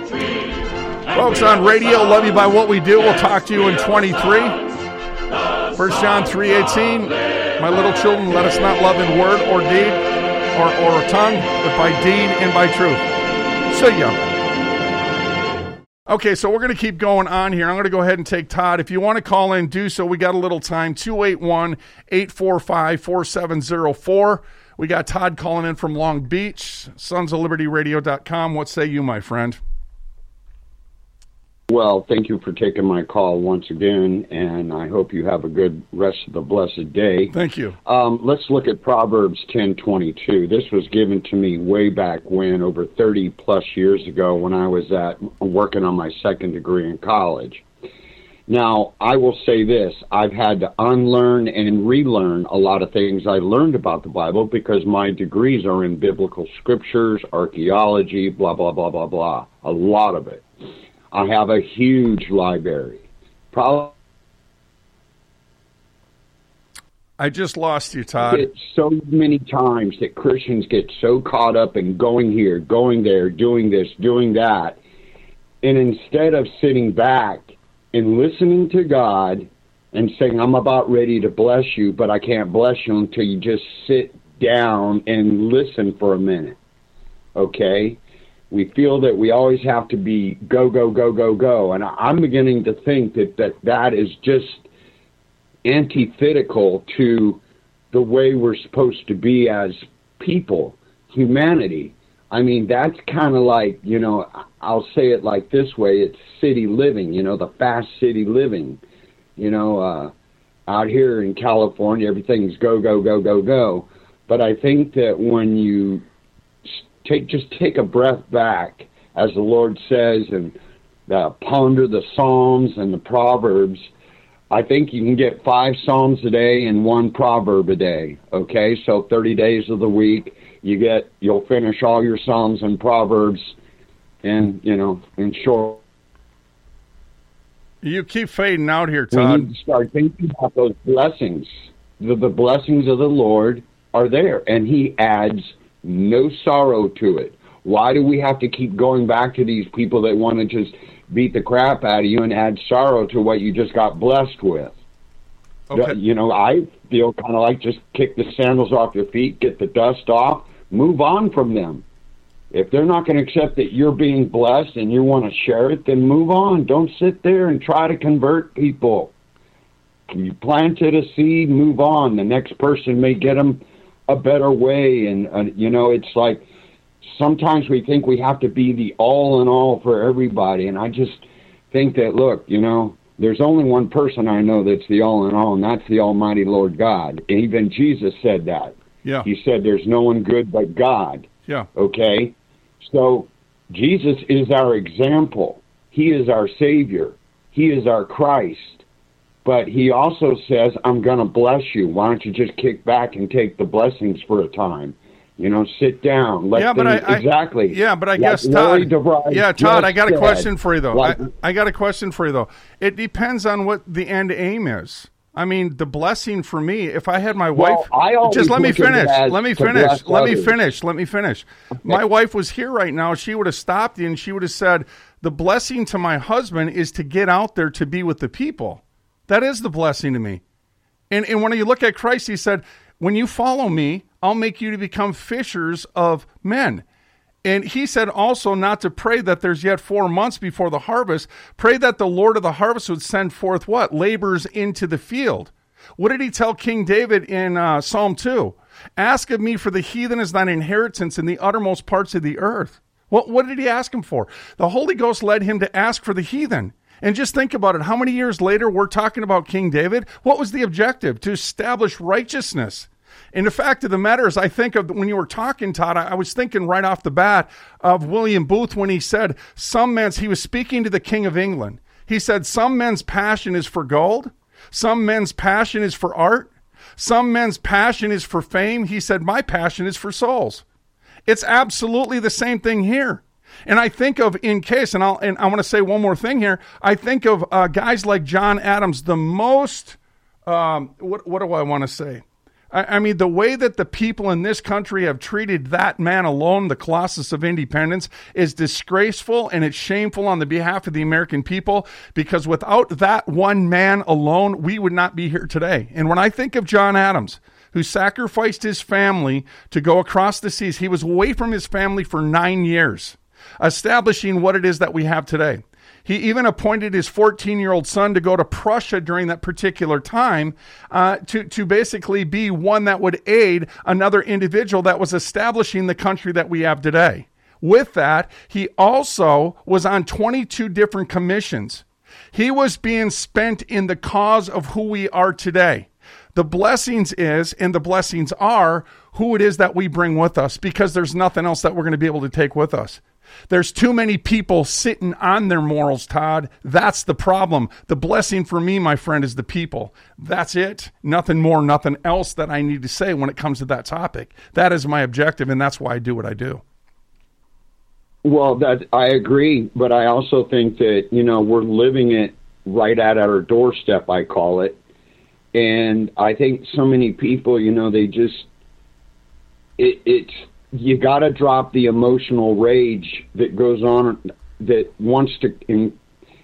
Folks on radio, love you by what we do. We'll talk to you in twenty-three. First John three eighteen. My little children, let us not love in word or deed or, or tongue, but by deed and by truth. See ya. Okay, so we're going to keep going on here. I'm going to go ahead and take Todd. If you want to call in, do so. We got a little time. two eight one, eight four five, four seven zero four. We got Todd calling in from Long Beach. sons of liberty radio dot com. What say you, my friend? Well, thank you for taking my call once again, and I hope you have a good rest of the blessed day. Thank you. Um, let's look at Proverbs ten twenty-two. This was given to me way back when, over thirty plus years ago, when I was at working on my second degree in college. Now, I will say this. I've had to unlearn and relearn a lot of things I learned about the Bible because my degrees are in biblical scriptures, archaeology, blah, blah, blah, blah, blah. A lot of it. I have a huge library. Probably. I just lost you, Todd. It's so many times that Christians get so caught up in going here, going there, doing this, doing that. And instead of sitting back and listening to God and saying, I'm about ready to bless you, but I can't bless you until you just sit down and listen for a minute. Okay? We feel that we always have to be go, go, go, go, go. And I'm beginning to think that that, that is just antithetical to the way we're supposed to be as people, humanity. I mean, that's kind of like, you know, I'll say it like this way, it's city living, you know, the fast city living. You know, uh, out here in California, everything's go, go, go, go, go. But I think that when you take just take a breath back, as the Lord says, and uh, ponder the Psalms and the Proverbs, I think you can get five Psalms a day and one proverb a day. Okay, so thirty days of the week, you get you'll finish all your Psalms and Proverbs, and you know, in short. You keep fading out here, Todd. We need to start thinking about those blessings. The, the blessings of the Lord are there, and He adds no sorrow to it. Why do we have to keep going back to these people that want to just beat the crap out of you and add sorrow to what you just got blessed with? Okay. You know, I feel kind of like just kick the sandals off your feet, get the dust off, move on from them. If they're not going to accept that you're being blessed and you want to share it, then move on. Don't sit there and try to convert people. You planted a seed, move on. The next person may get them a better way. And, uh, you know, it's like sometimes we think we have to be the all in all for everybody. And I just think that, look, you know, there's only one person I know that's the all in all, and that's the Almighty Lord God. Even Jesus said that. Yeah. He said there's no one good but God. Yeah. Okay? So Jesus is our example. He is our Savior. He is our Christ. But He also says, I'm going to bless you. Why don't you just kick back and take the blessings for a time? You know, sit down. Let yeah, but things, I, I exactly. Yeah, but I like guess Todd. DeVries Yeah, Todd. I got a said, question for you though. like, I, I got a question for you though. It depends on what the end aim is. I mean, the blessing for me, if I had my well, wife, I just let me finish. Let me finish. Let me others. finish. Let me finish. My wife was here right now. She would have stopped you and she would have said, the blessing to my husband is to get out there to be with the people. That is the blessing to me. And, and when you look at Christ, He said, when you follow me, I'll make you to become fishers of men. And He said also not to pray that there's yet four months before the harvest. Pray that the Lord of the harvest would send forth what? Laborers into the field. What did He tell King David in uh, Psalm two? Ask of me for the heathen is thine inheritance in the uttermost parts of the earth. What, what did He ask him for? The Holy Ghost led him to ask for the heathen. And just think about it. How many years later we're talking about King David? What was the objective? To establish righteousness. And the fact of the matter is, I think of when you were talking, Todd, I was thinking right off the bat of William Booth when he said, some men's, he was speaking to the King of England. He said, some men's passion is for gold. Some men's passion is for art. Some men's passion is for fame. He said, my passion is for souls. It's absolutely the same thing here. And I think of, in case, and, I'll, and I want to say one more thing here, I think of uh, guys like John Adams, the most, um, what, what do I want to say? I, I mean, the way that the people in this country have treated that man alone, the Colossus of Independence, is disgraceful, and it's shameful on the behalf of the American people, because without that one man alone, we would not be here today. And when I think of John Adams, who sacrificed his family to go across the seas, he was away from his family for nine years. Establishing what it is that we have today. He even appointed his fourteen-year-old son to go to Prussia during that particular time uh, to, to basically be one that would aid another individual that was establishing the country that we have today. With that, he also was on twenty-two different commissions. He was being spent in the cause of who we are today. The blessings is, and the blessings are, who it is that we bring with us, because there's nothing else that we're going to be able to take with us. There's too many people sitting on their morals, Todd. That's the problem. The blessing for me, my friend, is the people. That's it. Nothing more, nothing else that I need to say when it comes to that topic. That is my objective, and that's why I do what I do. Well, that I agree, but I also think that, you know, we're living it right at our doorstep, I call it. And I think so many people, you know, they just, it, it's, you got to drop the emotional rage that goes on, that wants to in,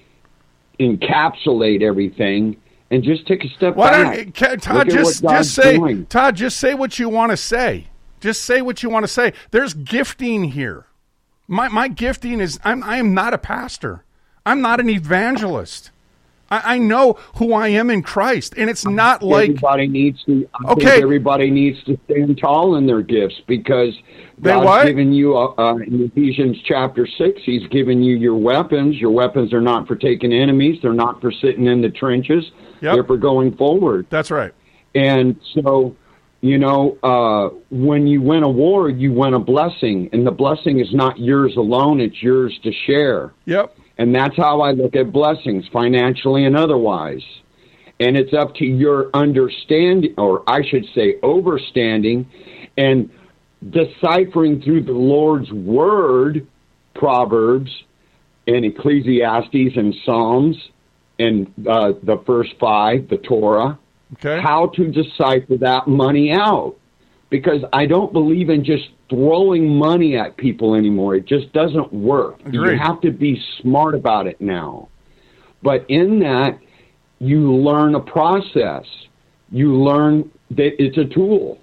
encapsulate everything, and just take a step Why back. Don't, Todd, just, just say, doing. Todd, just say what you want to say. Just say what you want to say. There's gifting here. My my gifting is, I'm I am not a pastor. I'm not an evangelist. I, I know who I am in Christ, and it's not like everybody needs to. I okay, think everybody needs to stand tall in their gifts, because God's what? given you uh, uh, in Ephesians chapter six. He's given you your weapons. Your weapons are not for taking enemies. They're not for sitting in the trenches. Yep. They're for going forward. That's right. And so, you know, uh, when you win a war, you win a blessing, and the blessing is not yours alone; it's yours to share. Yep. And that's how I look at blessings, financially and otherwise. And it's up to your understanding, or I should say overstanding, and deciphering through the Lord's Word, Proverbs and Ecclesiastes and Psalms, and uh, the first five, the Torah, okay, how to decipher that money out. Because I don't believe in just throwing money at people anymore. It just doesn't work. Agreed. You have to be smart about it now. But in that, you learn a process. You learn that it's a tool.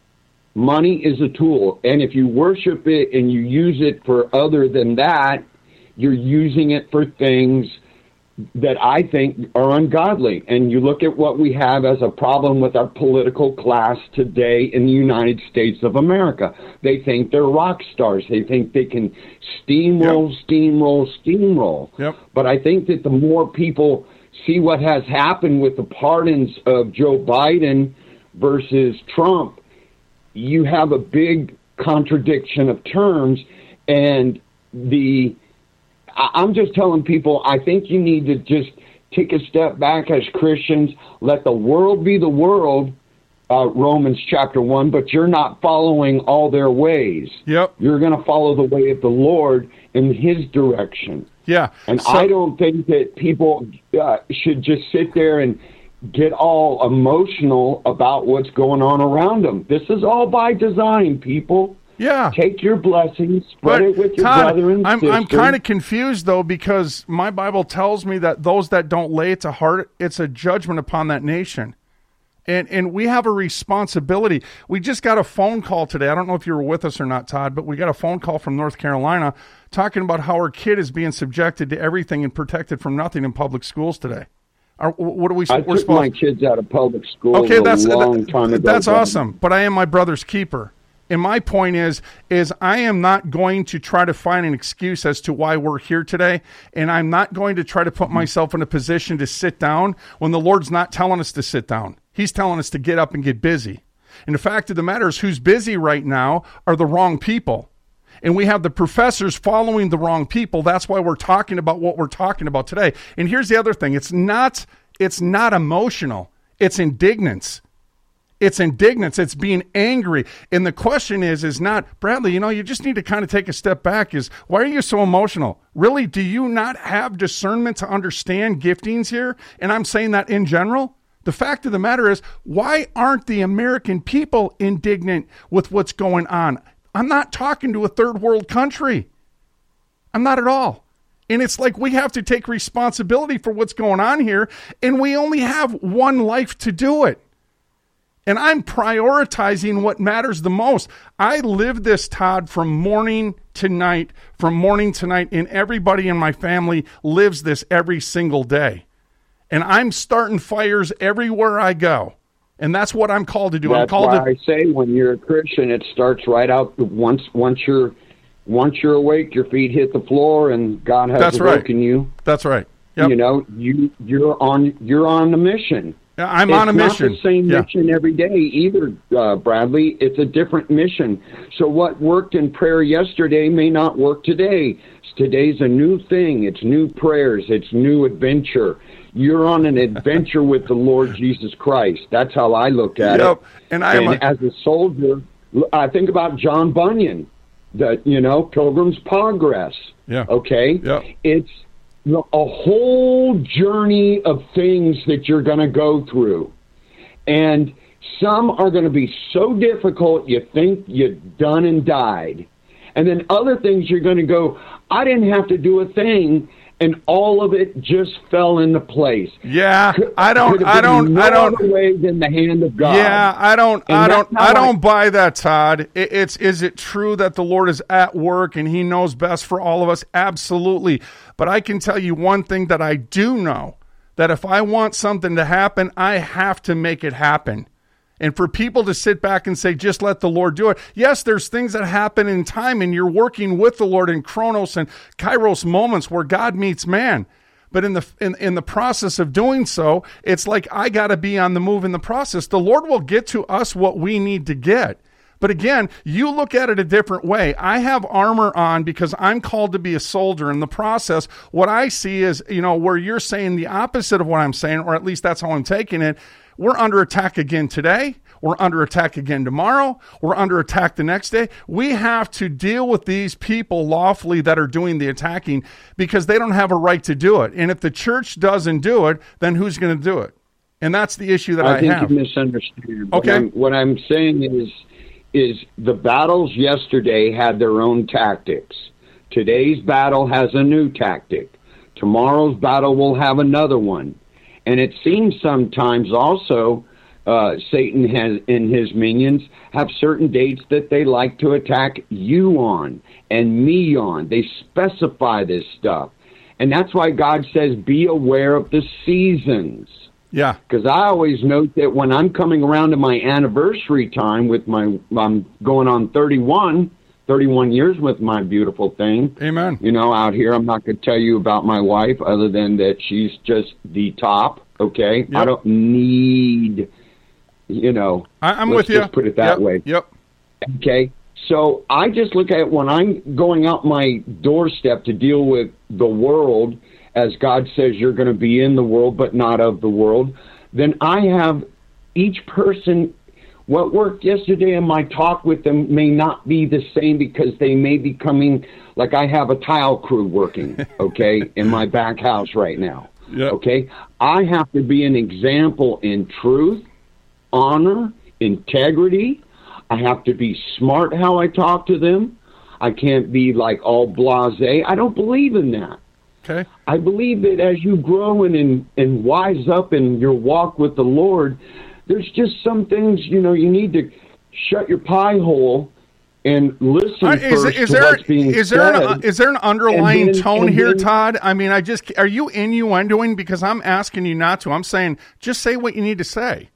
Money is a tool. And if you worship it and you use it for other than that, you're using it for things that I think are ungodly. And you look at what we have as a problem with our political class today in the United States of America. They think they're rock stars. They think they can steamroll, yep. steamroll, steamroll. Yep. But I think that the more people see what has happened with the pardons of Joe Biden versus Trump, you have a big contradiction of terms. And the I'm just telling people, I think you need to just take a step back as Christians, let the world be the world, uh, Romans chapter one, but you're not following all their ways. Yep. You're going to follow the way of the Lord in his direction. Yeah. And so, I don't think that people uh, should just sit there and get all emotional about what's going on around them. This is all by design, people. Yeah. Take your blessings, spread but, it with your Todd, brother and I'm, sister. I'm kind of confused, though, because my Bible tells me that those that don't lay it to heart, it's a judgment upon that nation. And and we have a responsibility. We just got a phone call today. I don't know if you were with us or not, Todd, but we got a phone call from North Carolina talking about how our kid is being subjected to everything and protected from nothing in public schools today. Are, what are we? I we're took supposed my kids out of public school okay, a that's, long that, time ago. That's awesome, but I am my brother's keeper. And my point is, is I am not going to try to find an excuse as to why we're here today, and I'm not going to try to put myself in a position to sit down when the Lord's not telling us to sit down. He's telling us to get up and get busy. And the fact of the matter is, who's busy right now are the wrong people. And we have the professors following the wrong people. That's why we're talking about what we're talking about today. And here's the other thing. It's not, it's not emotional. It's indignance. It's indignance. It's being angry. And the question is, is not, Bradley, you know, you just need to kind of take a step back is, why are you so emotional? Really, do you not have discernment to understand giftings here? And I'm saying that in general. The fact of the matter is, why aren't the American people indignant with what's going on? I'm not talking to a third world country. I'm not at all. And it's like we have to take responsibility for what's going on here, and we only have one life to do it. And I'm prioritizing what matters the most. I live this, Todd, from morning to night, from morning to night, and everybody in my family lives this every single day. And I'm starting fires everywhere I go. And that's what I'm called to do. That's I'm called why to... I say when you're a Christian, it starts right out. Once once you're once you're awake, your feet hit the floor, and God has that's awoken right. you. That's right. Yep. You know, you you're on you're on a mission. I'm it's on a mission. It's not the same yeah. mission every day either, uh, Bradley. It's a different mission. So what worked in prayer yesterday may not work today. Today's a new thing. It's new prayers. It's new adventure. You're on an adventure with the Lord Jesus Christ. That's how I look at yep. it. And, I and a- as a soldier, I think about John Bunyan, the, you know, Pilgrim's Progress. Yeah. Okay? Yep. It's a whole journey of things that you're going to go through. And some are going to be so difficult you think you're done and died. And then other things you're going to go, I didn't have to do a thing, and all of it just fell into place. Yeah, Could, I don't, I don't, no I don't. other way than the hand of God. Yeah, I don't, And I don't, that's how I don't I- buy that, Todd. It, it's, is it true that the Lord is at work and He knows best for all of us? Absolutely. But I can tell you one thing that I do know: that if I want something to happen, I have to make it happen. And for people to sit back and say, just let the Lord do it. Yes, there's things that happen in time, and you're working with the Lord in Chronos and Kairos moments where God meets man. But in the in, in the process of doing so, it's like I got to be on the move in the process. The Lord will get to us what we need to get. But again, you look at it a different way. I have armor on because I'm called to be a soldier. In the process, what I see is, you know, where you're saying the opposite of what I'm saying, or at least that's how I'm taking it. We're under attack again today. We're under attack again tomorrow. We're under attack the next day. We have to deal with these people lawfully that are doing the attacking because they don't have a right to do it. And if the church doesn't do it, then who's going to do it? And that's the issue that I, I think have. you misunderstand. Okay. What I'm, what I'm saying is, is the battles yesterday had their own tactics. Today's battle has a new tactic. Tomorrow's battle will have another one. And it seems sometimes also uh, Satan has, and his minions have certain dates that they like to attack you on and me on. They specify this stuff. And that's why God says, be aware of the seasons. Yeah. Because I always note that when I'm coming around to my anniversary time with my, I'm going on thirty-one, thirty-one years with my beautiful thing. Amen. You know, out here, I'm not going to tell you about my wife other than that she's just the top, okay? Yep. I don't need, you know. I, I'm let's with you. just put it that Yep. way. Yep. Okay? So I just look at it when I'm going out my doorstep to deal with the world, as God says you're going to be in the world but not of the world, then I have each person. What worked yesterday in my talk with them may not be the same because they may be coming, like I have a tile crew working, okay, in my back house right now. Yep. Okay? I have to be an example in truth, honor, integrity. I have to be smart how I talk to them. I can't be like all blasé. I don't believe in that. Okay. I believe that as you grow and, and, and wise up in your walk with the Lord, there's just some things, you know, you need to shut your pie hole and listen All right, is, first is to there what's being is there said. an, is there an underlying And then- tone and here, then- Todd? I mean, I just are you innuendoing because I'm asking you not to. I'm saying just say what you need to say.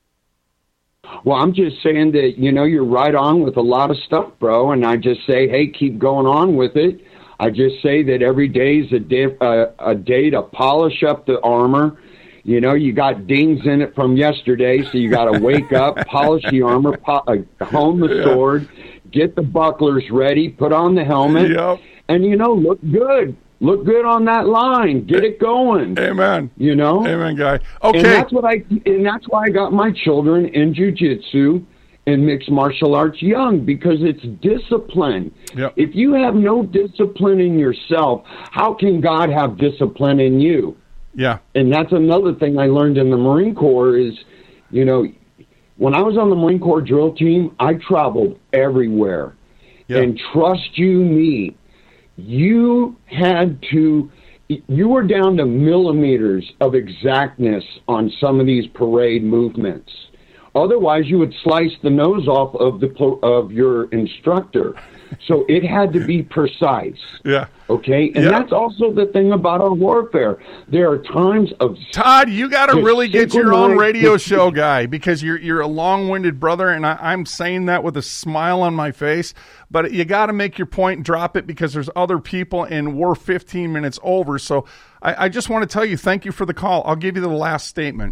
Well, I'm just saying that, you know, you're right on with a lot of stuff, bro, and I just say, hey, keep going on with it. I just say that every day is a day, uh, a day to polish up the armor. You know, you got dings in it from yesterday, so you got to wake up, polish the armor, po- uh, hone the Yeah. sword, get the bucklers ready, put on the helmet, Yep. and, you know, look good. Look good on that line. Get it going. Amen. You know? Amen, guy. Okay. And that's what I and that's why I got my children in jiu-jitsu and mixed martial arts young, because it's discipline. Yep. If you have no discipline in yourself, how can God have discipline in you? Yeah. And that's another thing I learned in the Marine Corps is, you know, when I was on the Marine Corps drill team, I traveled everywhere. Yeah. And trust you me, you had to, you were down to millimeters of exactness on some of these parade movements. Otherwise, you would slice the nose off of the of your instructor. So it had to be precise. Yeah. Okay? And Yeah. that's also the thing about our warfare. There are times of... Todd, you got to just really get your own synchronized- radio show, guy, because you're you're a long-winded brother, and I, I'm saying that with a smile on my face. But you got to make your point and drop it because there's other people, and we're fifteen minutes over. So I, I just want to tell you, thank you for the call. I'll give you the last statement.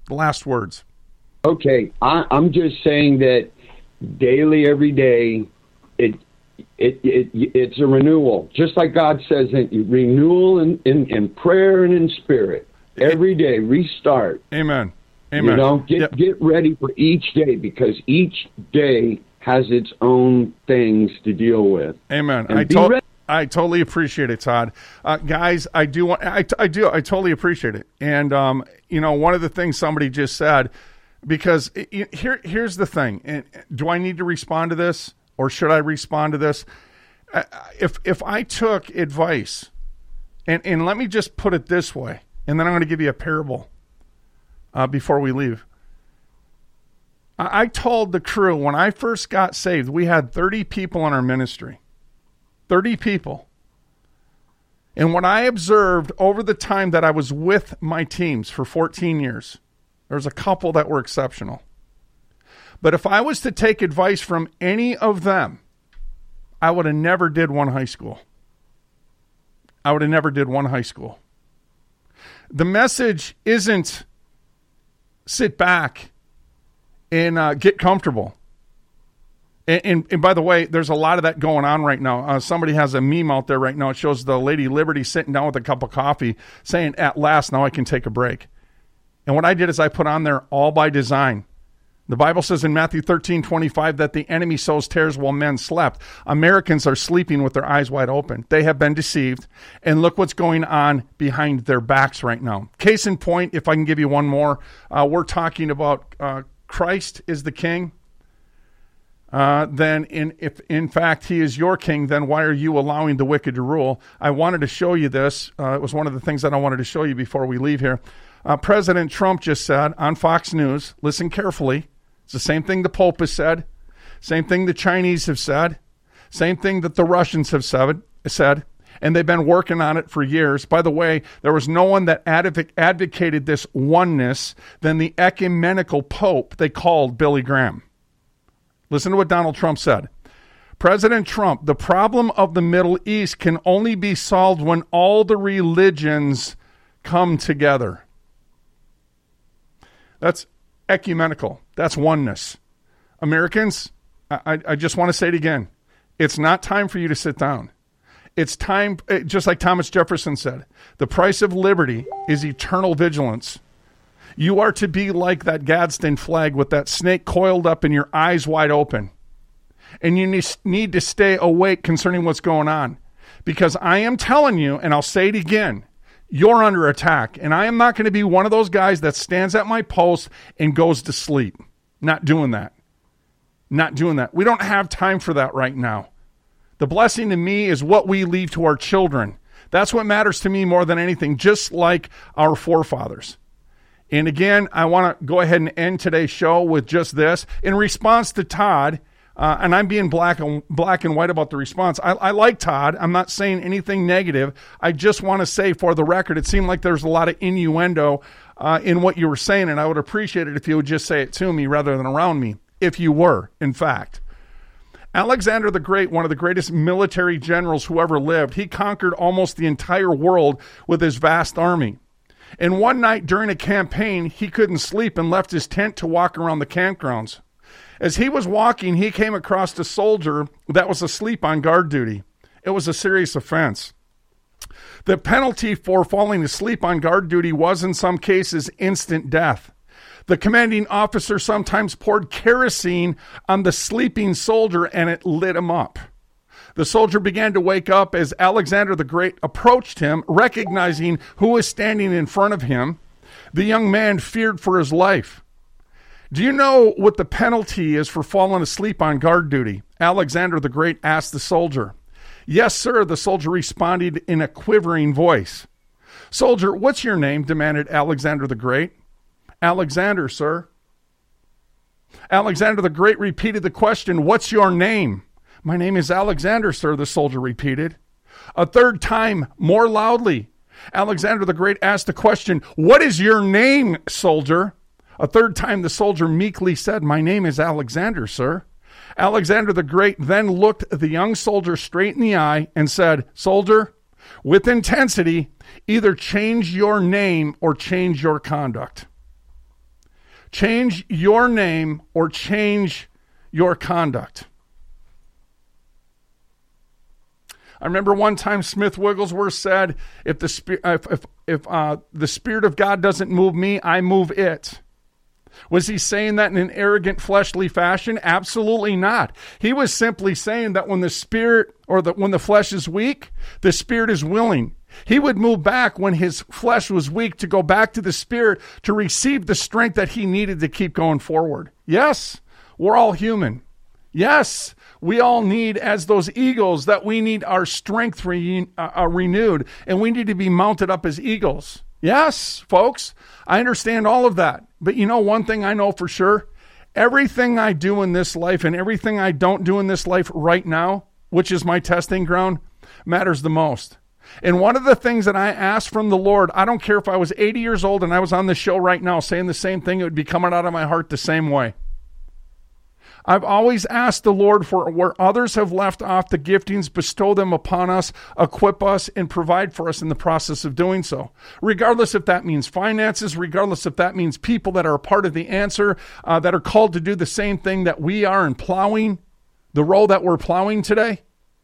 The last words. Okay, I, I'm just saying that daily, every day, it, it it it's a renewal. Just like God says, renewal in, in, in prayer and in spirit. Every day, restart. Amen. Amen. You know, get yep. get ready for each day, because each day has its own things to deal with. Amen. And I, be to- ready. I totally appreciate it, Todd. Uh, guys, I do want, I, I do, I totally appreciate it. And, um, you know, one of the things somebody just said, because it, it, here, here's the thing. And do I need to respond to this, or should I respond to this? Uh, if, if I took advice, and, and let me just put it this way, and then I'm going to give you a parable uh, before we leave. I, I told the crew when I first got saved, we had thirty people in our ministry. thirty people. And what I observed over the time that I was with my teams for fourteen years, there was a couple that were exceptional. But if I was to take advice from any of them, I would have never did one high school. I would have never did one high school. The message isn't sit back and uh, get comfortable. And, and, and by the way, there's a lot of that going on right now. Uh, somebody has a meme out there right now. It shows the Lady Liberty sitting down with a cup of coffee saying, "At last, now I can take a break." And what I did is I put on there, all by design. The Bible says in Matthew thirteen twenty-five that the enemy sows tares while men slept. Americans are sleeping with their eyes wide open. They have been deceived. And look what's going on behind their backs right now. Case in point, if I can give you one more, uh, we're talking about uh, Christ is the king. Uh, then in, if in fact he is your king, then why are you allowing the wicked to rule? I wanted to show you this. Uh, it was one of the things that I wanted to show you before we leave here. Uh, President Trump just said on Fox News, listen carefully, it's the same thing the Pope has said, same thing the Chinese have said, same thing that the Russians have said, said, and they've been working on it for years. By the way, there was no one that adv- advocated this oneness than the ecumenical Pope they called Billy Graham. Listen to what Donald Trump said. President Trump, the problem of the Middle East can only be solved when all the religions come together. That's ecumenical. That's oneness. Americans, I, I just want to say it again. It's not time for you to sit down. It's time, just like Thomas Jefferson said, the price of liberty is eternal vigilance. You are to be like that Gadsden flag with that snake coiled up and your eyes wide open. And you need to stay awake concerning what's going on. Because I am telling you, and I'll say it again, you're under attack. And I am not going to be one of those guys that stands at my post and goes to sleep. Not doing that. Not doing that. We don't have time for that right now. The blessing to me is what we leave to our children. That's what matters to me more than anything, just like our forefathers. And again, I want to go ahead and end today's show with just this. In response to Todd, uh, and I'm being black and, black and white about the response, I, I like Todd. I'm not saying anything negative. I just want to say for the record, it seemed like there's a lot of innuendo uh, in what you were saying, and I would appreciate it if you would just say it to me rather than around me, if you were, in fact. Alexander the Great, one of the greatest military generals who ever lived, he conquered almost the entire world with his vast army. And one night during a campaign, he couldn't sleep and left his tent to walk around the campgrounds. As he was walking, he came across a soldier that was asleep on guard duty. It was a serious offense. The penalty for falling asleep on guard duty was, in some cases, instant death. The commanding officer sometimes poured kerosene on the sleeping soldier, and it lit him up. The soldier began to wake up as Alexander the Great approached him, recognizing who was standing in front of him. The young man feared for his life. Do you know what the penalty is for falling asleep on guard duty? Alexander the Great asked the soldier. Yes, sir, the soldier responded in a quivering voice. Soldier, what's your name? Demanded Alexander the Great. Alexander, sir. Alexander the Great repeated the question, what's your name? My name is Alexander, sir, the soldier repeated. A third time, more loudly, Alexander the Great asked the question, what is your name, soldier? A third time, the soldier meekly said, my name is Alexander, sir. Alexander the Great then looked the young soldier straight in the eye and said, soldier, with intensity, either change your name or change your conduct. Change your name or change your conduct. I remember one time Smith Wigglesworth said, if the, spi- if, if, if, uh, the Spirit of God doesn't move me, I move it. Was he saying that in an arrogant, fleshly fashion? Absolutely not. He was simply saying that when the spirit or the, when the flesh is weak, the spirit is willing. He would move back when his flesh was weak to go back to the spirit to receive the strength that he needed to keep going forward. Yes, we're all human. Yes, we all need, as those eagles, that we need our strength re- uh, renewed, and we need to be mounted up as eagles. Yes, folks, I understand all of that. But you know one thing I know for sure? Everything I do in this life and everything I don't do in this life right now, which is my testing ground, matters the most. And one of the things that I asked from the Lord, I don't care if I was eighty years old and I was on the show right now saying the same thing, it would be coming out of my heart the same way. I've always asked the Lord for where others have left off the giftings, bestow them upon us, equip us, and provide for us in the process of doing so. Regardless if that means finances, regardless if that means people that are a part of the answer, uh, that are called to do the same thing that we are in plowing, the role that we're plowing today.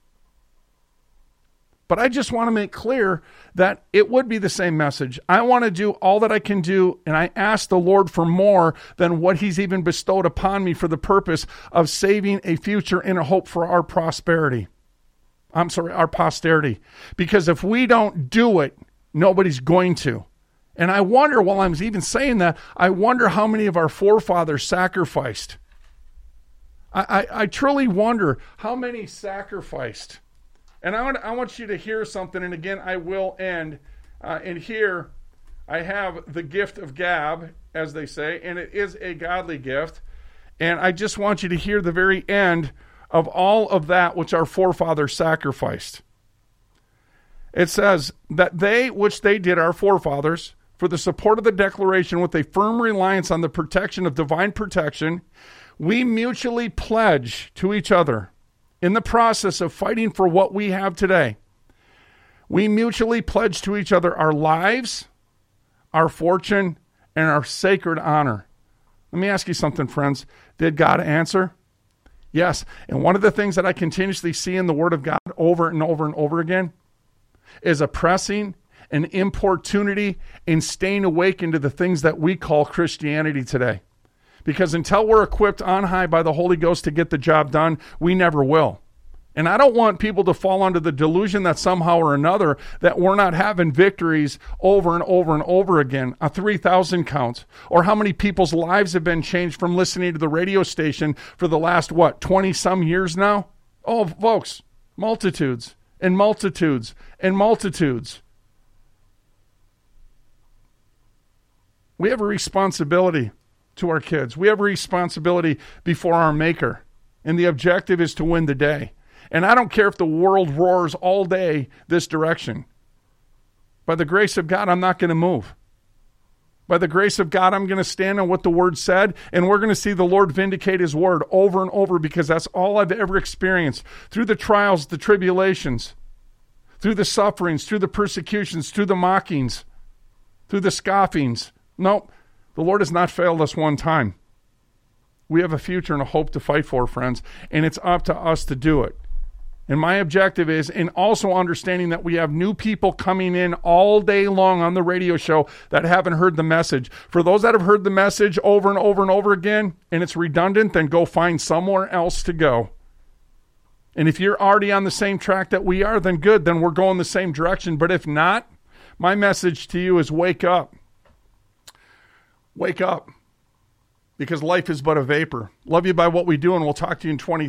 But I just want to make clear that it would be the same message. I want to do all that I can do, and I ask the Lord for more than what he's even bestowed upon me for the purpose of saving a future and a hope for our prosperity. I'm sorry, our posterity. Because if we don't do it, nobody's going to. And I wonder, while I'm even saying that, I wonder how many of our forefathers sacrificed. I, I, I truly wonder how many sacrificed. And I want, I want you to hear something, and again, I will end. Uh, and here, I have the gift of gab, as they say, and it is a godly gift. And I just want you to hear the very end of all of that which our forefathers sacrificed. It says that they, which they did, our forefathers, for the support of the declaration with a firm reliance on the protection of divine protection, we mutually pledge to each other in the process of fighting for what we have today. We mutually pledge to each other our lives, our fortune, and our sacred honor. Let me ask you something, friends. Did God answer? Yes. And one of the things that I continuously see in the Word of God over and over and over again is a pressing, an importunity, and staying awake into the things that we call Christianity today. Because until we're equipped on high by the Holy Ghost to get the job done, we never will. And I don't want people to fall under the delusion that somehow or another that we're not having victories over and over and over again, a three thousand count, or how many people's lives have been changed from listening to the radio station for the last, what, twenty-some years now? Oh, folks, multitudes and multitudes and multitudes. We have a responsibility to our kids. We have a responsibility before our Maker. And the objective is to win the day. And I don't care if the world roars all day this direction. By the grace of God, I'm not going to move. By the grace of God, I'm going to stand on what the Word said, and we're going to see the Lord vindicate His Word over and over, because that's all I've ever experienced. Through the trials, the tribulations, through the sufferings, through the persecutions, through the mockings, through the scoffings. No, the Lord has not failed us one time. We have a future and a hope to fight for, friends, and it's up to us to do it. And my objective is, and also understanding that we have new people coming in all day long on the radio show that haven't heard the message. For those that have heard the message over and over and over again, and it's redundant, then go find somewhere else to go. And if you're already on the same track that we are, then good, then we're going the same direction. But if not, my message to you is wake up. Wake up. Because life is but a vapor. Love you by what we do, and we'll talk to you in twenty